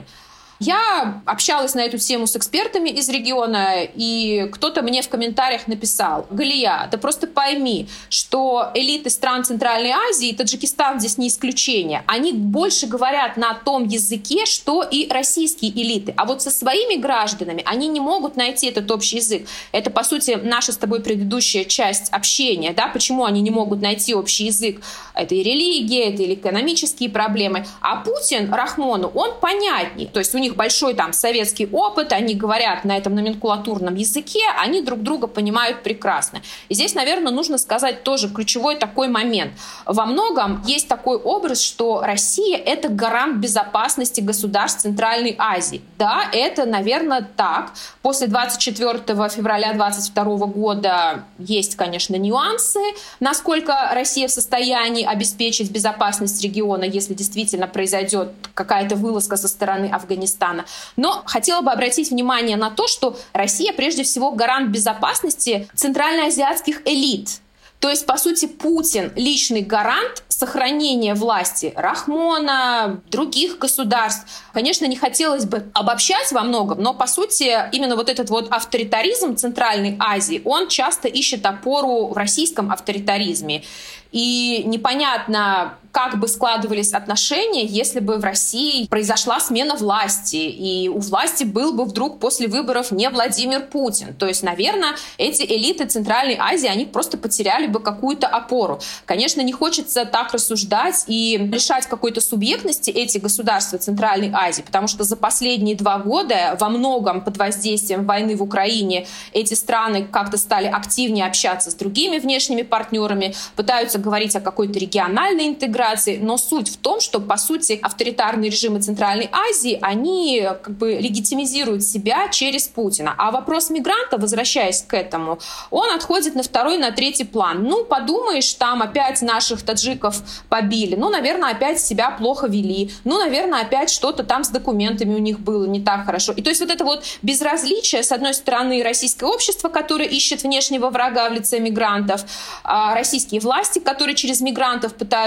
Я общалась на эту тему с экспертами из региона, и кто-то мне в комментариях написал: Галия, да просто пойми, что элиты стран Центральной Азии, и Таджикистан здесь не исключение, они больше говорят на том языке, что и российские элиты. А вот со своими гражданами они не могут найти этот общий язык. Это, по сути, наша с тобой предыдущая часть общения. Да? Почему они не могут найти общий язык? Это и религия, это и экономические проблемы. А Путин, Рахмону, он понятней. То есть у них большой там советский опыт, они говорят на этом номенклатурном языке, они друг друга понимают прекрасно. И здесь, наверное, нужно сказать тоже ключевой такой момент. Во многом есть такой образ, что Россия — это гарант безопасности государств Центральной Азии. Да, это, наверное, так. После двадцать четвёртого февраля две тысячи двадцать второго года есть, конечно, нюансы, насколько Россия в состоянии обеспечить безопасность региона, если действительно произойдет какая-то вылазка со стороны Афганистана. Но хотела бы обратить внимание на то, что Россия прежде всего гарант безопасности центральноазиатских элит. То есть, по сути, Путин — личный гарант сохранения власти Рахмона, других государств. Конечно, не хотелось бы обобщать во многом, но, по сути, именно вот этот вот авторитаризм Центральной Азии, он часто ищет опору в российском авторитаризме. И непонятно, как бы складывались отношения, если бы в России произошла смена власти, и у власти был бы вдруг после выборов не Владимир Путин. То есть, наверное, эти элиты Центральной Азии, они просто потеряли бы какую-то опору. Конечно, не хочется так рассуждать и лишать какой-то субъектности эти государства Центральной Азии, потому что за последние два года во многом под воздействием войны в Украине эти страны как-то стали активнее общаться с другими внешними партнерами, пытаются говорить о какой-то региональной интеграции, но суть в том, что, по сути, авторитарные режимы Центральной Азии, они как бы легитимизируют себя через Путина. А вопрос мигрантов, возвращаясь к этому, он отходит на второй, на третий план. Ну, подумаешь, там опять наших таджиков побили, ну, наверное, опять себя плохо вели, ну, наверное, опять что-то там с документами у них было не так хорошо. И то есть вот это вот безразличие, с одной стороны, российское общество, которое ищет внешнего врага в лице мигрантов, российские власти, которые через мигрантов пытаются сказать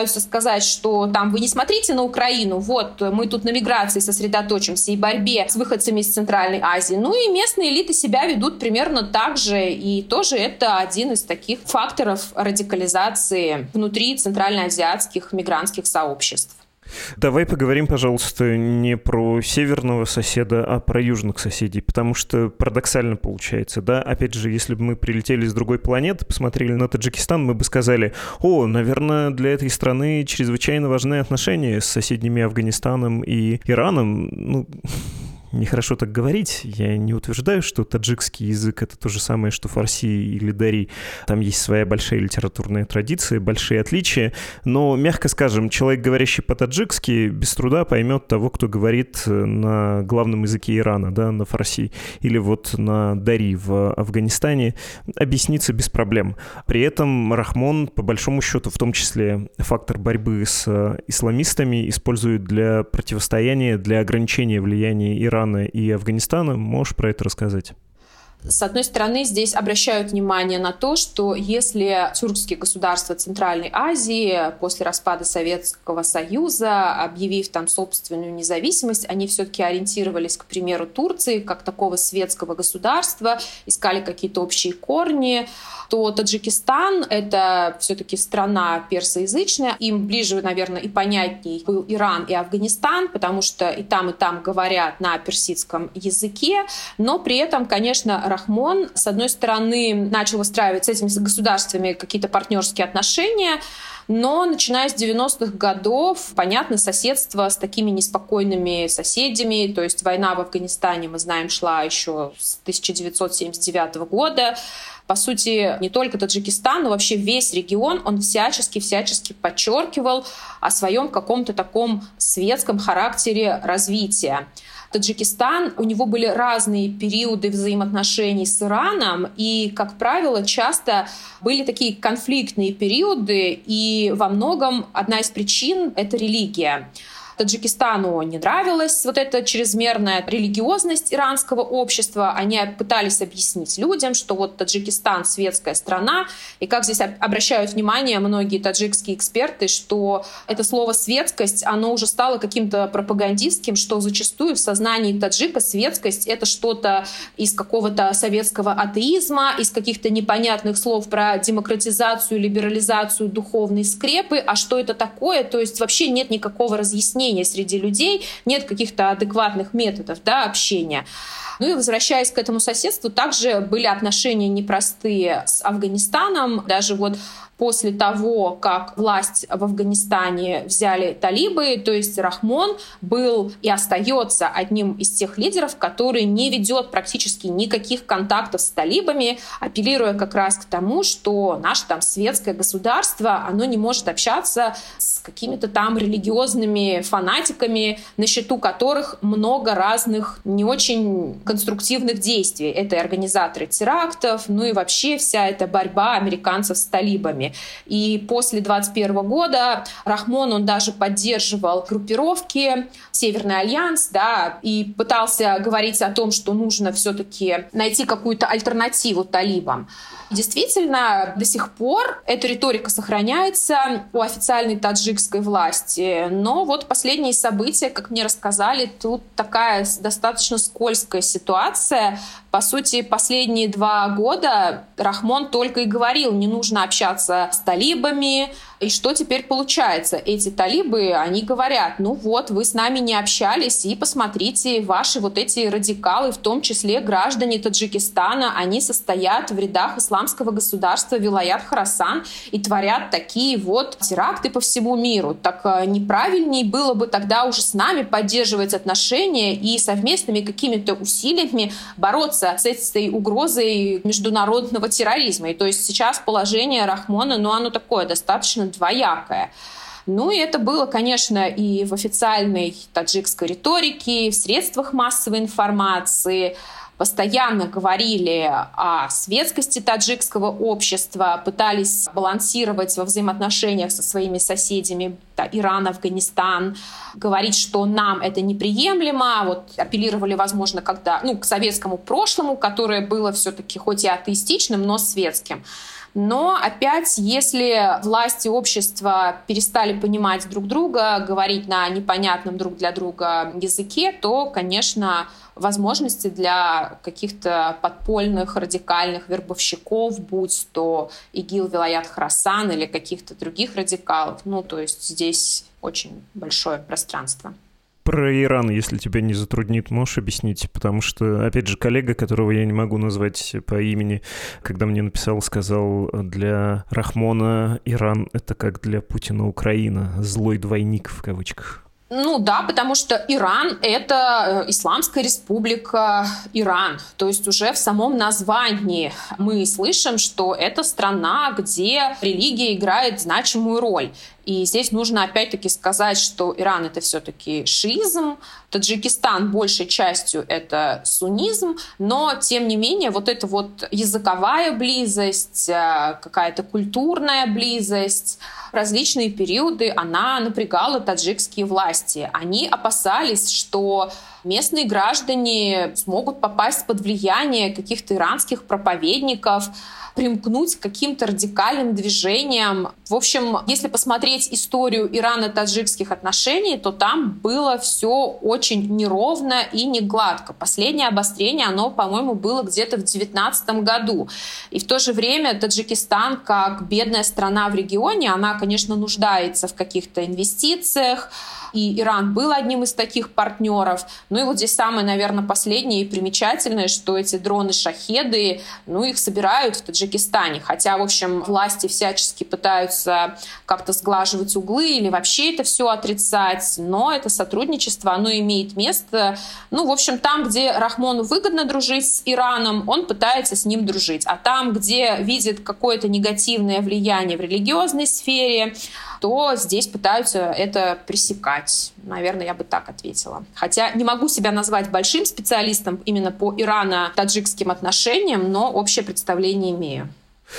сказать, что там вы не смотрите на Украину, вот мы тут на миграции сосредоточимся и борьбе с выходцами из Центральной Азии. Ну и местные элиты себя ведут примерно так же, и тоже это один из таких факторов радикализации внутри центральноазиатских мигрантских сообществ. Давай поговорим, пожалуйста, не про северного соседа, а про южных соседей, потому что парадоксально получается, да? Опять же, если бы мы прилетели с другой планеты, посмотрели на Таджикистан, мы бы сказали: о, наверное, для этой страны чрезвычайно важны отношения с соседними Афганистаном и Ираном. Ну... Нехорошо так говорить. Я не утверждаю, что таджикский язык — это то же самое, что фарси или дари. Там есть своя большая литературная традиция, большие отличия. Но, мягко скажем, человек, говорящий по-таджикски, без труда поймет того, кто говорит на главном языке Ирана, да, на фарси, или вот на дари в Афганистане, объяснится без проблем. При этом Рахмон, по большому счету, в том числе фактор борьбы с исламистами, использует для противостояния, для ограничения влияния Ирана и Афганистана. Можешь про это рассказать? С одной стороны, здесь обращают внимание на то, что если тюркские государства Центральной Азии после распада Советского Союза, объявив там собственную независимость, они все-таки ориентировались, к примеру, Турции, как такого светского государства, искали какие-то общие корни, то Таджикистан — это все-таки страна персоязычная. Им ближе, наверное, и понятней был Иран и Афганистан, потому что и там, и там говорят на персидском языке, но при этом, конечно, Рахмон, с одной стороны, начал выстраивать с этими государствами какие-то партнерские отношения, но начиная с девяностых годов, понятно, соседство с такими неспокойными соседями, то есть война в Афганистане, мы знаем, шла еще с тысяча девятьсот семьдесят девятого года. По сути, не только Таджикистан, но вообще весь регион, он всячески-всячески подчеркивал о своем каком-то таком светском характере развития. Таджикистан, у него были разные периоды взаимоотношений с Ираном, и, как правило, часто были такие конфликтные периоды, и во многом одна из причин — это религия. Таджикистану не нравилась вот эта чрезмерная религиозность иранского общества. Они пытались объяснить людям, что вот Таджикистан — светская страна. И как здесь обращают внимание многие таджикские эксперты, что это слово «светскость», оно уже стало каким-то пропагандистским, что зачастую в сознании таджика светскость — это что-то из какого-то советского атеизма, из каких-то непонятных слов про демократизацию, либерализацию духовной скрепы. А что это такое? То есть вообще нет никакого разъяснения среди людей, нет каких-то адекватных методов, да, общения. Ну и возвращаясь к этому соседству, также были отношения непростые с Афганистаном. Даже вот после того, как власть в Афганистане взяли талибы, то есть Рахмон был и остается одним из тех лидеров, который не ведет практически никаких контактов с талибами, апеллируя как раз к тому, что наше там светское государство, оно не может общаться с какими-то там религиозными фанатиками, на счету которых много разных не очень конструктивных действий. Это и организаторы терактов, ну и вообще вся эта борьба американцев с талибами. И после двадцать первого года Рахмон, он даже поддерживал группировки Северный альянс, да, и пытался говорить о том, что нужно все-таки найти какую-то альтернативу талибам. Действительно, до сих пор эта риторика сохраняется у официальной таджикской власти. Но вот последние события, как мне рассказали, тут такая достаточно скользкая ситуация. По сути, последние два года Рахмон только и говорил: не нужно общаться с талибами. И что теперь получается? Эти талибы, они говорят: ну вот, вы с нами не общались, и посмотрите, ваши вот эти радикалы, в том числе граждане Таджикистана, они состоят в рядах исламского государства Вилаят Хорасан и творят такие вот теракты по всему миру. Так неправильнее было бы тогда уже с нами поддерживать отношения и совместными какими-то усилиями бороться с этой угрозой международного терроризма. И то есть сейчас положение Рахмона, ну, оно такое достаточно двоякое. Ну и это было, конечно, и в официальной таджикской риторике, и в средствах массовой информации. Постоянно говорили о светскости таджикского общества, пытались балансировать во взаимоотношениях со своими соседями, да, Иран, Афганистан, говорить, что нам это неприемлемо. Вот апеллировали, возможно, когда, ну, к советскому прошлому, которое было все-таки хоть и атеистичным, но светским. Но опять, если власти общества перестали понимать друг друга, говорить на непонятном друг для друга языке, то, конечно, возможности для каких-то подпольных радикальных вербовщиков, будь то ИГИЛ, Вилаят Хорасан или каких-то других радикалов, ну, то есть здесь очень большое пространство. Про Иран, если тебя не затруднит, можешь объяснить? Потому что, опять же, коллега, которого я не могу назвать по имени, когда мне написал, сказал, для Рахмона Иран — это как для Путина Украина, злой двойник в кавычках. Ну да, потому что Иран — это Исламская республика Иран. То есть уже в самом названии мы слышим, что это страна, где религия играет значимую роль. И здесь нужно опять-таки сказать, что Иран — это все-таки шиизм, Таджикистан большей частью — это суннизм, но тем не менее вот эта вот языковая близость, какая-то культурная близость, различные периоды она напрягала таджикские власти. Они опасались, что местные граждане смогут попасть под влияние каких-то иранских проповедников, примкнуть к каким-то радикальным движениям. В общем, если посмотреть историю ирано-таджикских отношений, то там было все очень неровно и не гладко. Последнее обострение, оно, по-моему, было где-то в девятнадцатом году. И в то же время Таджикистан, как бедная страна в регионе, она, конечно, нуждается в каких-то инвестициях, и Иран был одним из таких партнеров. Ну и вот здесь самое, наверное, последнее и примечательное, что эти дроны-шахеды, ну, их собирают в Таджикистане. Хотя, в общем, власти всячески пытаются как-то сглаживать углы или вообще это все отрицать. Но это сотрудничество, оно имеет место. Ну, в общем, там, где Рахмону выгодно дружить с Ираном, он пытается с ним дружить. А там, где видит какое-то негативное влияние в религиозной сфере, то здесь пытаются это пресекать. Наверное, я бы так ответила. Хотя не могу себя назвать большим специалистом именно по ирано-таджикским отношениям, но общее представление имею.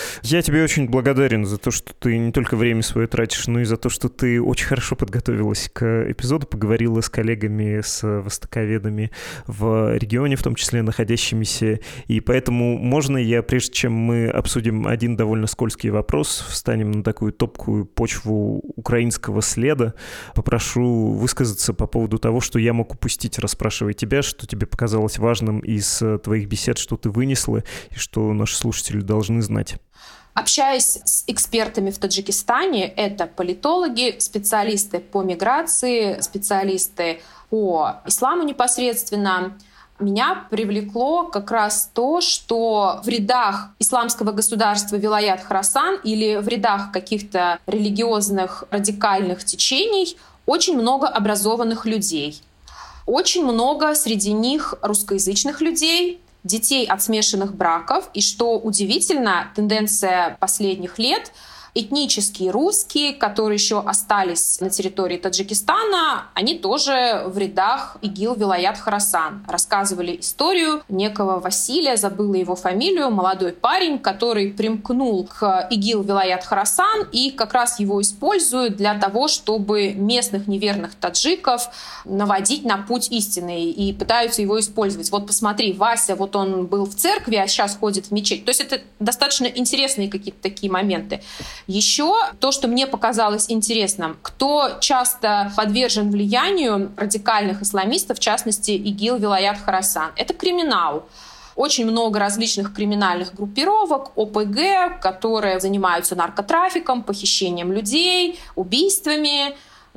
Я тебе очень благодарен за то, что ты не только время свое тратишь, но и за то, что ты очень хорошо подготовилась к эпизоду, поговорила с коллегами, с востоковедами в регионе, в том числе находящимися. И поэтому можно я, прежде чем мы обсудим один довольно скользкий вопрос, встанем на такую топкую почву украинского следа, попрошу высказаться по поводу того, что я мог упустить, расспрашивая тебя, что тебе показалось важным из твоих бесед, что ты вынесла, и что наши слушатели должны знать. Общаясь с экспертами в Таджикистане, это политологи, специалисты по миграции, специалисты по исламу непосредственно, меня привлекло как раз то, что в рядах исламского государства Вилаят Хорасан или в рядах каких-то религиозных радикальных течений очень много образованных людей. Очень много среди них русскоязычных людей, детей от смешанных браков. И что удивительно, тенденция последних лет — этнические русские, которые еще остались на территории Таджикистана, они тоже в рядах ИГИЛ Вилаят Хорасан. Рассказывали историю некого Василия, забыла его фамилию, молодой парень, который примкнул к ИГИЛ Вилаят Хорасан и как раз его используют для того, чтобы местных неверных таджиков наводить на путь истины и пытаются его использовать. Вот посмотри, Вася, вот он был в церкви, а сейчас ходит в мечеть. То есть это достаточно интересные какие-то такие моменты. Еще то, что мне показалось интересным, кто часто подвержен влиянию радикальных исламистов, в частности, ИГИЛ Вилаят Хорасан, это криминал. Очень много различных криминальных группировок, ОПГ, которые занимаются наркотрафиком, похищением людей, убийствами.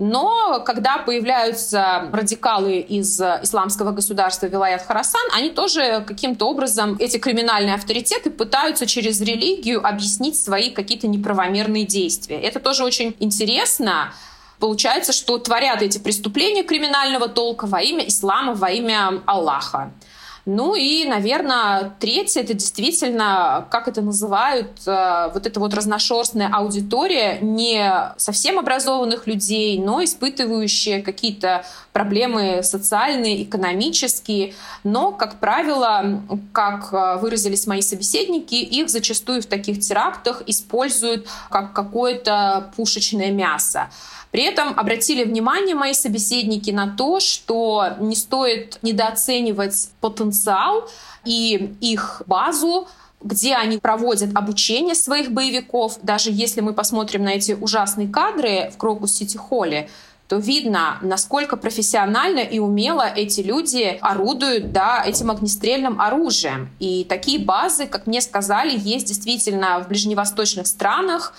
Но когда появляются радикалы из исламского государства Вилаят Хорасан, они тоже каким-то образом, эти криминальные авторитеты, пытаются через религию объяснить свои какие-то неправомерные действия. Это тоже очень интересно. Получается, что творят эти преступления криминального толка во имя ислама, во имя Аллаха. Ну и, наверное, третье — это действительно, как это называют, вот эта вот разношерстная аудитория не совсем образованных людей, но испытывающие какие-то проблемы социальные, экономические. Но, как правило, как выразились мои собеседники, их зачастую в таких терактах используют как какое-то пушечное мясо. При этом обратили внимание мои собеседники на то, что не стоит недооценивать потенциал и их базу где они проводят обучение своих боевиков. Даже если мы посмотрим на эти ужасные кадры в Крокус-Сити-Холле, то видно, насколько профессионально и умело эти люди орудуют, да, этим огнестрельным оружием. И такие базы, как мне сказали, есть действительно в ближневосточных странах.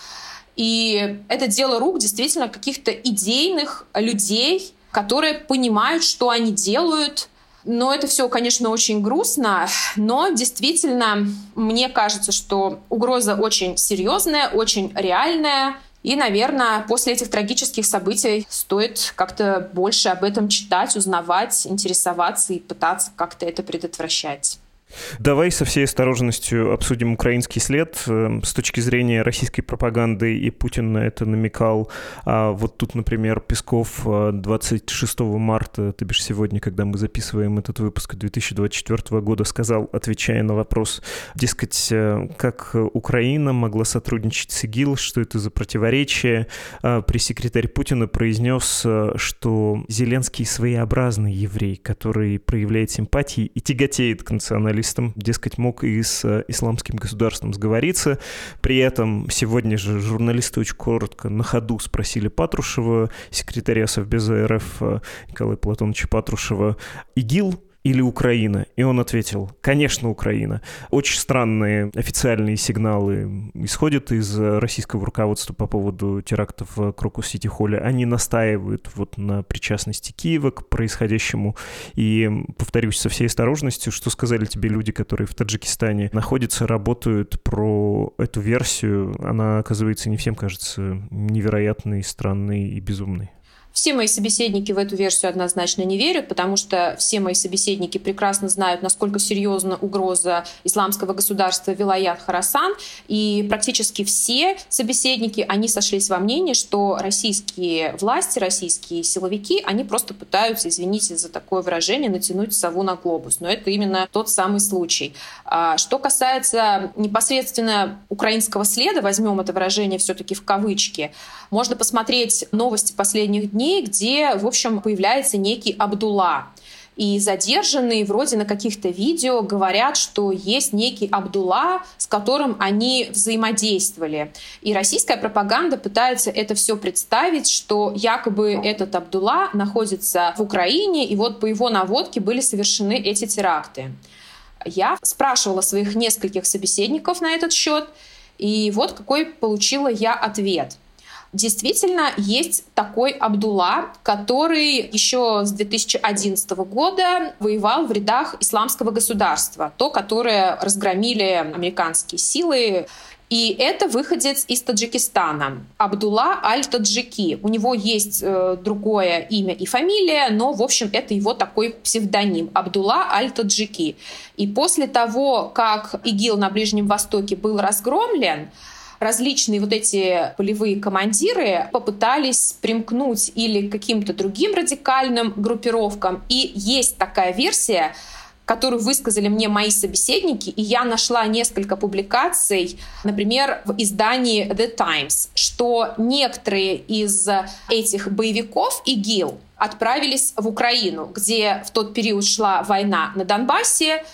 И это дело рук действительно каких-то идейных людей, которые понимают, что они делают. Но это все, конечно, очень грустно, но действительно, мне кажется, что угроза очень серьезная, очень реальная. И, наверное, после этих трагических событий стоит как-то больше об этом читать, узнавать, интересоваться и пытаться как-то это предотвращать. Давай со всей осторожностью обсудим украинский след. С точки зрения российской пропаганды, и Путин на это намекал. А вот тут, например, Песков двадцать шестого марта, то бишь сегодня, когда мы записываем этот выпуск две тысячи двадцать четвёртого года, сказал, отвечая на вопрос, дескать, как Украина могла сотрудничать с ИГИЛ, что это за противоречие. Пресс-секретарь Путина произнес, что Зеленский своеобразный еврей, который проявляет симпатии и тяготеет к национализму. Дескать, мог и с исламским государством сговориться. При этом сегодня же журналисты очень коротко на ходу спросили Патрушева, секретаря Совбеза РФ Николая Платоновича Патрушева, ИГИЛ или Украина? И он ответил, конечно, Украина. Очень странные официальные сигналы исходят из российского руководства по поводу терактов в Крокус-Сити-Холле. Они настаивают вот на причастности Киева к происходящему. И, повторюсь, со всей осторожностью, что сказали тебе люди, которые в Таджикистане находятся, работают, про эту версию. Она, оказывается, не всем кажется невероятной, странной и безумной. Все мои собеседники в эту версию однозначно не верят, потому что все мои собеседники прекрасно знают, насколько серьезна угроза исламского государства Вилаят Хорасан. И практически все собеседники, они сошлись во мнении, что российские власти, российские силовики, они просто пытаются, извините за такое выражение, натянуть сову на глобус. Но это именно тот самый случай. Что касается непосредственно украинского следа, возьмем это выражение все-таки в кавычки, можно посмотреть новости последних дней, где, в общем, появляется некий Абдулла. И задержанные вроде на каких-то видео говорят, что есть некий Абдулла, с которым они взаимодействовали. И российская пропаганда пытается это все представить, что якобы этот Абдулла находится в Украине, и вот по его наводке были совершены эти теракты. Я спрашивала своих нескольких собеседников на этот счет, и вот какой получила я ответ. Действительно, есть такой Абдулла, который еще с две тысячи одиннадцатого года воевал в рядах исламского государства, то, которое разгромили американские силы. И это выходец из Таджикистана, Абдулла Аль-Таджики. У него есть э, другое имя и фамилия, но, в общем, это его такой псевдоним — Абдулла Аль-Таджики. И после того, как ИГИЛ на Ближнем Востоке был разгромлен, различные вот эти полевые командиры попытались примкнуть или к каким-то другим радикальным группировкам. И есть такая версия, которую высказали мне мои собеседники, и я нашла несколько публикаций, например, в издании The Times, что некоторые из этих боевиков ИГИЛ отправились в Украину, где в тот период шла война на Донбассе,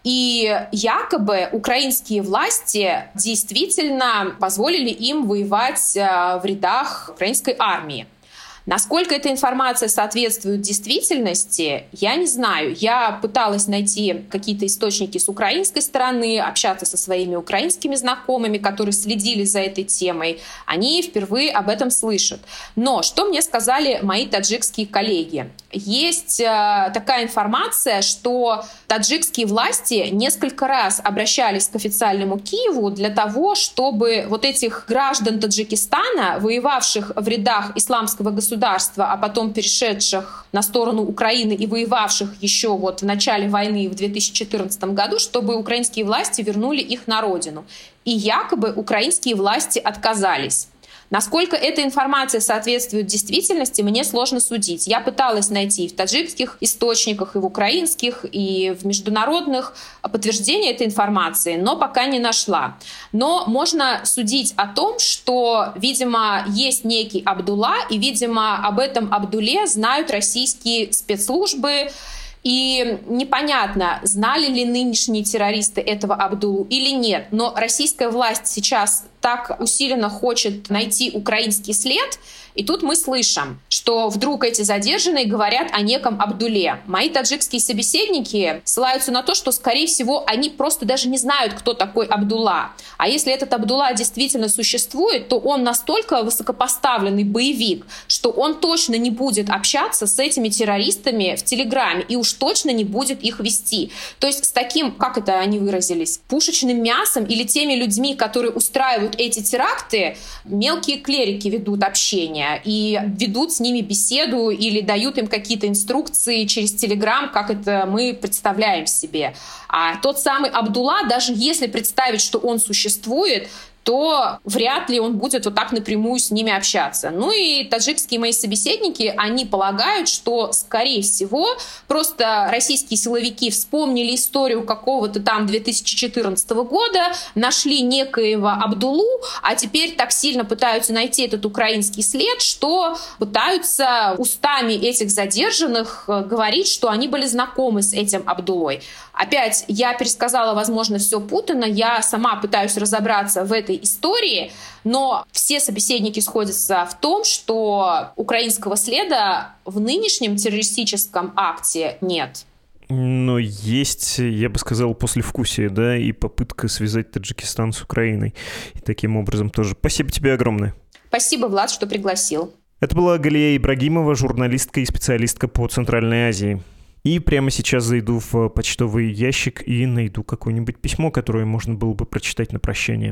и якобы украинские власти действительно позволили им воевать в рядах украинской армии. Насколько эта информация соответствует действительности, я не знаю. Я пыталась найти какие-то источники с украинской стороны, общаться со своими украинскими знакомыми, которые следили за этой темой. Они впервые об этом слышат. Но что мне сказали мои таджикские коллеги? Есть э, такая информация, что таджикские власти несколько раз обращались к официальному Киеву для того, чтобы вот этих граждан Таджикистана, воевавших в рядах исламского государства, а потом перешедших на сторону Украины и воевавших еще вот в начале войны в две тысячи четырнадцатом году, чтобы украинские власти вернули их на родину. И якобы украинские власти отказались. Насколько эта информация соответствует действительности, мне сложно судить. Я пыталась найти и в таджикских источниках, и в украинских, и в международных подтверждение этой информации, но пока не нашла. Но можно судить о том, что, видимо, есть некий Абдулла, и, видимо, об этом Абдулле знают российские спецслужбы. И непонятно, знали ли нынешние террористы этого Абдулу или нет, но российская власть сейчас так усиленно хочет найти украинский след, и тут мы слышим, что вдруг эти задержанные говорят о неком Абдуле. Мои таджикские собеседники ссылаются на то, что, скорее всего, они просто даже не знают, кто такой Абдулла. А если этот Абдулла действительно существует, то он настолько высокопоставленный боевик, что он точно не будет общаться с этими террористами в Телеграме и уж точно не будет их вести. То есть с таким, как это они выразились, пушечным мясом или теми людьми, которые устраивают эти теракты, мелкие клерики ведут общение и ведут с ними беседу или дают им какие-то инструкции через Телеграм, как это мы представляем себе. А тот самый Абдулла, даже если представить, что он существует, то вряд ли он будет вот так напрямую с ними общаться. Ну и таджикские мои собеседники, они полагают, что, скорее всего, просто российские силовики вспомнили историю какого-то там две тысячи четырнадцатого года, нашли некоего Абдуллу, а теперь так сильно пытаются найти этот украинский след, что пытаются устами этих задержанных говорить, что они были знакомы с этим Абдуллой. Опять, я пересказала, возможно, все путано, я сама пытаюсь разобраться в этой истории, но все собеседники сходятся в том, что украинского следа в нынешнем террористическом акте нет. Но есть, я бы сказал, послевкусие, да, и попытка связать Таджикистан с Украиной. И таким образом тоже. Спасибо тебе огромное. Спасибо, Влад, что пригласил. Это была Галия Ибрагимова, журналистка и специалистка по Центральной Азии. И прямо сейчас зайду в почтовый ящик и найду какое-нибудь письмо, которое можно было бы прочитать на прощание.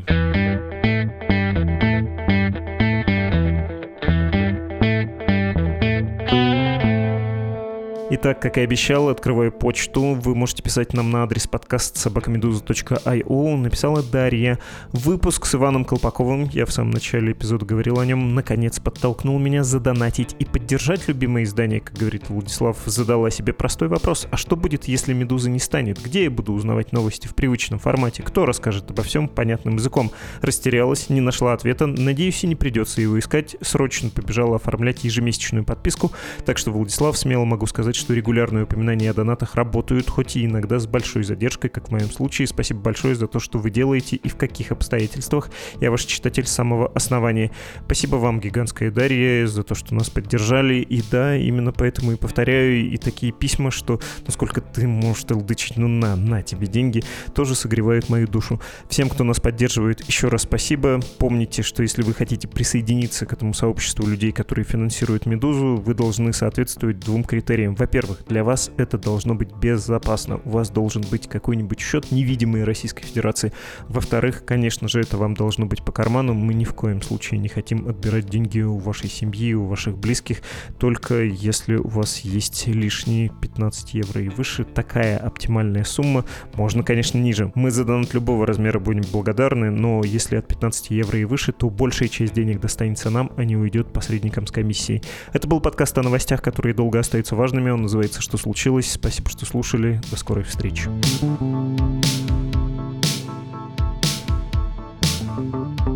Итак, как и обещал, открываю почту. Вы можете писать нам на адрес подкаст собака медуза точка ай о. Написала Дарья. Выпуск с Иваном Колпаковым, я в самом начале эпизода говорил о нем, наконец подтолкнул меня задонатить и поддержать любимое издание. Как говорит Владислав, задала себе простой вопрос. А что будет, если «Медузы» не станет? Где я буду узнавать новости в привычном формате? Кто расскажет обо всем понятным языком? Растерялась, не нашла ответа. Надеюсь, и не придется его искать. Срочно побежала оформлять ежемесячную подписку. Так что, Владислав, смело могу сказать, что регулярные упоминания о донатах работают, хоть и иногда с большой задержкой, как в моем случае. Спасибо большое за то, что вы делаете и в каких обстоятельствах. Я ваш читатель с самого основания. Спасибо вам, гигантская Дарья, за то, что нас поддержали. И да, именно поэтому и повторяю, и такие письма, что насколько ты можешь толдычить, ну на, на тебе деньги, тоже согревают мою душу. Всем, кто нас поддерживает, еще раз спасибо. Помните, что если вы хотите присоединиться к этому сообществу людей, которые финансируют «Медузу», вы должны соответствовать двум критериям. Во-первых, для вас это должно быть безопасно. У вас должен быть какой-нибудь счет невидимый Российской Федерации. Во-вторых, конечно же, это вам должно быть по карману. Мы ни в коем случае не хотим отбирать деньги у вашей семьи, у ваших близких. Только если у вас есть лишние пятнадцать евро и выше, такая оптимальная сумма. Можно, конечно, ниже. Мы за донат любого размера будем благодарны, но если от пятнадцати евро и выше, то большая часть денег достанется нам, а не уйдет посредникам с комиссией. Это был подкаст о новостях, которые долго остаются важными. Он называется «Что случилось?». Спасибо, что слушали. До скорой встречи.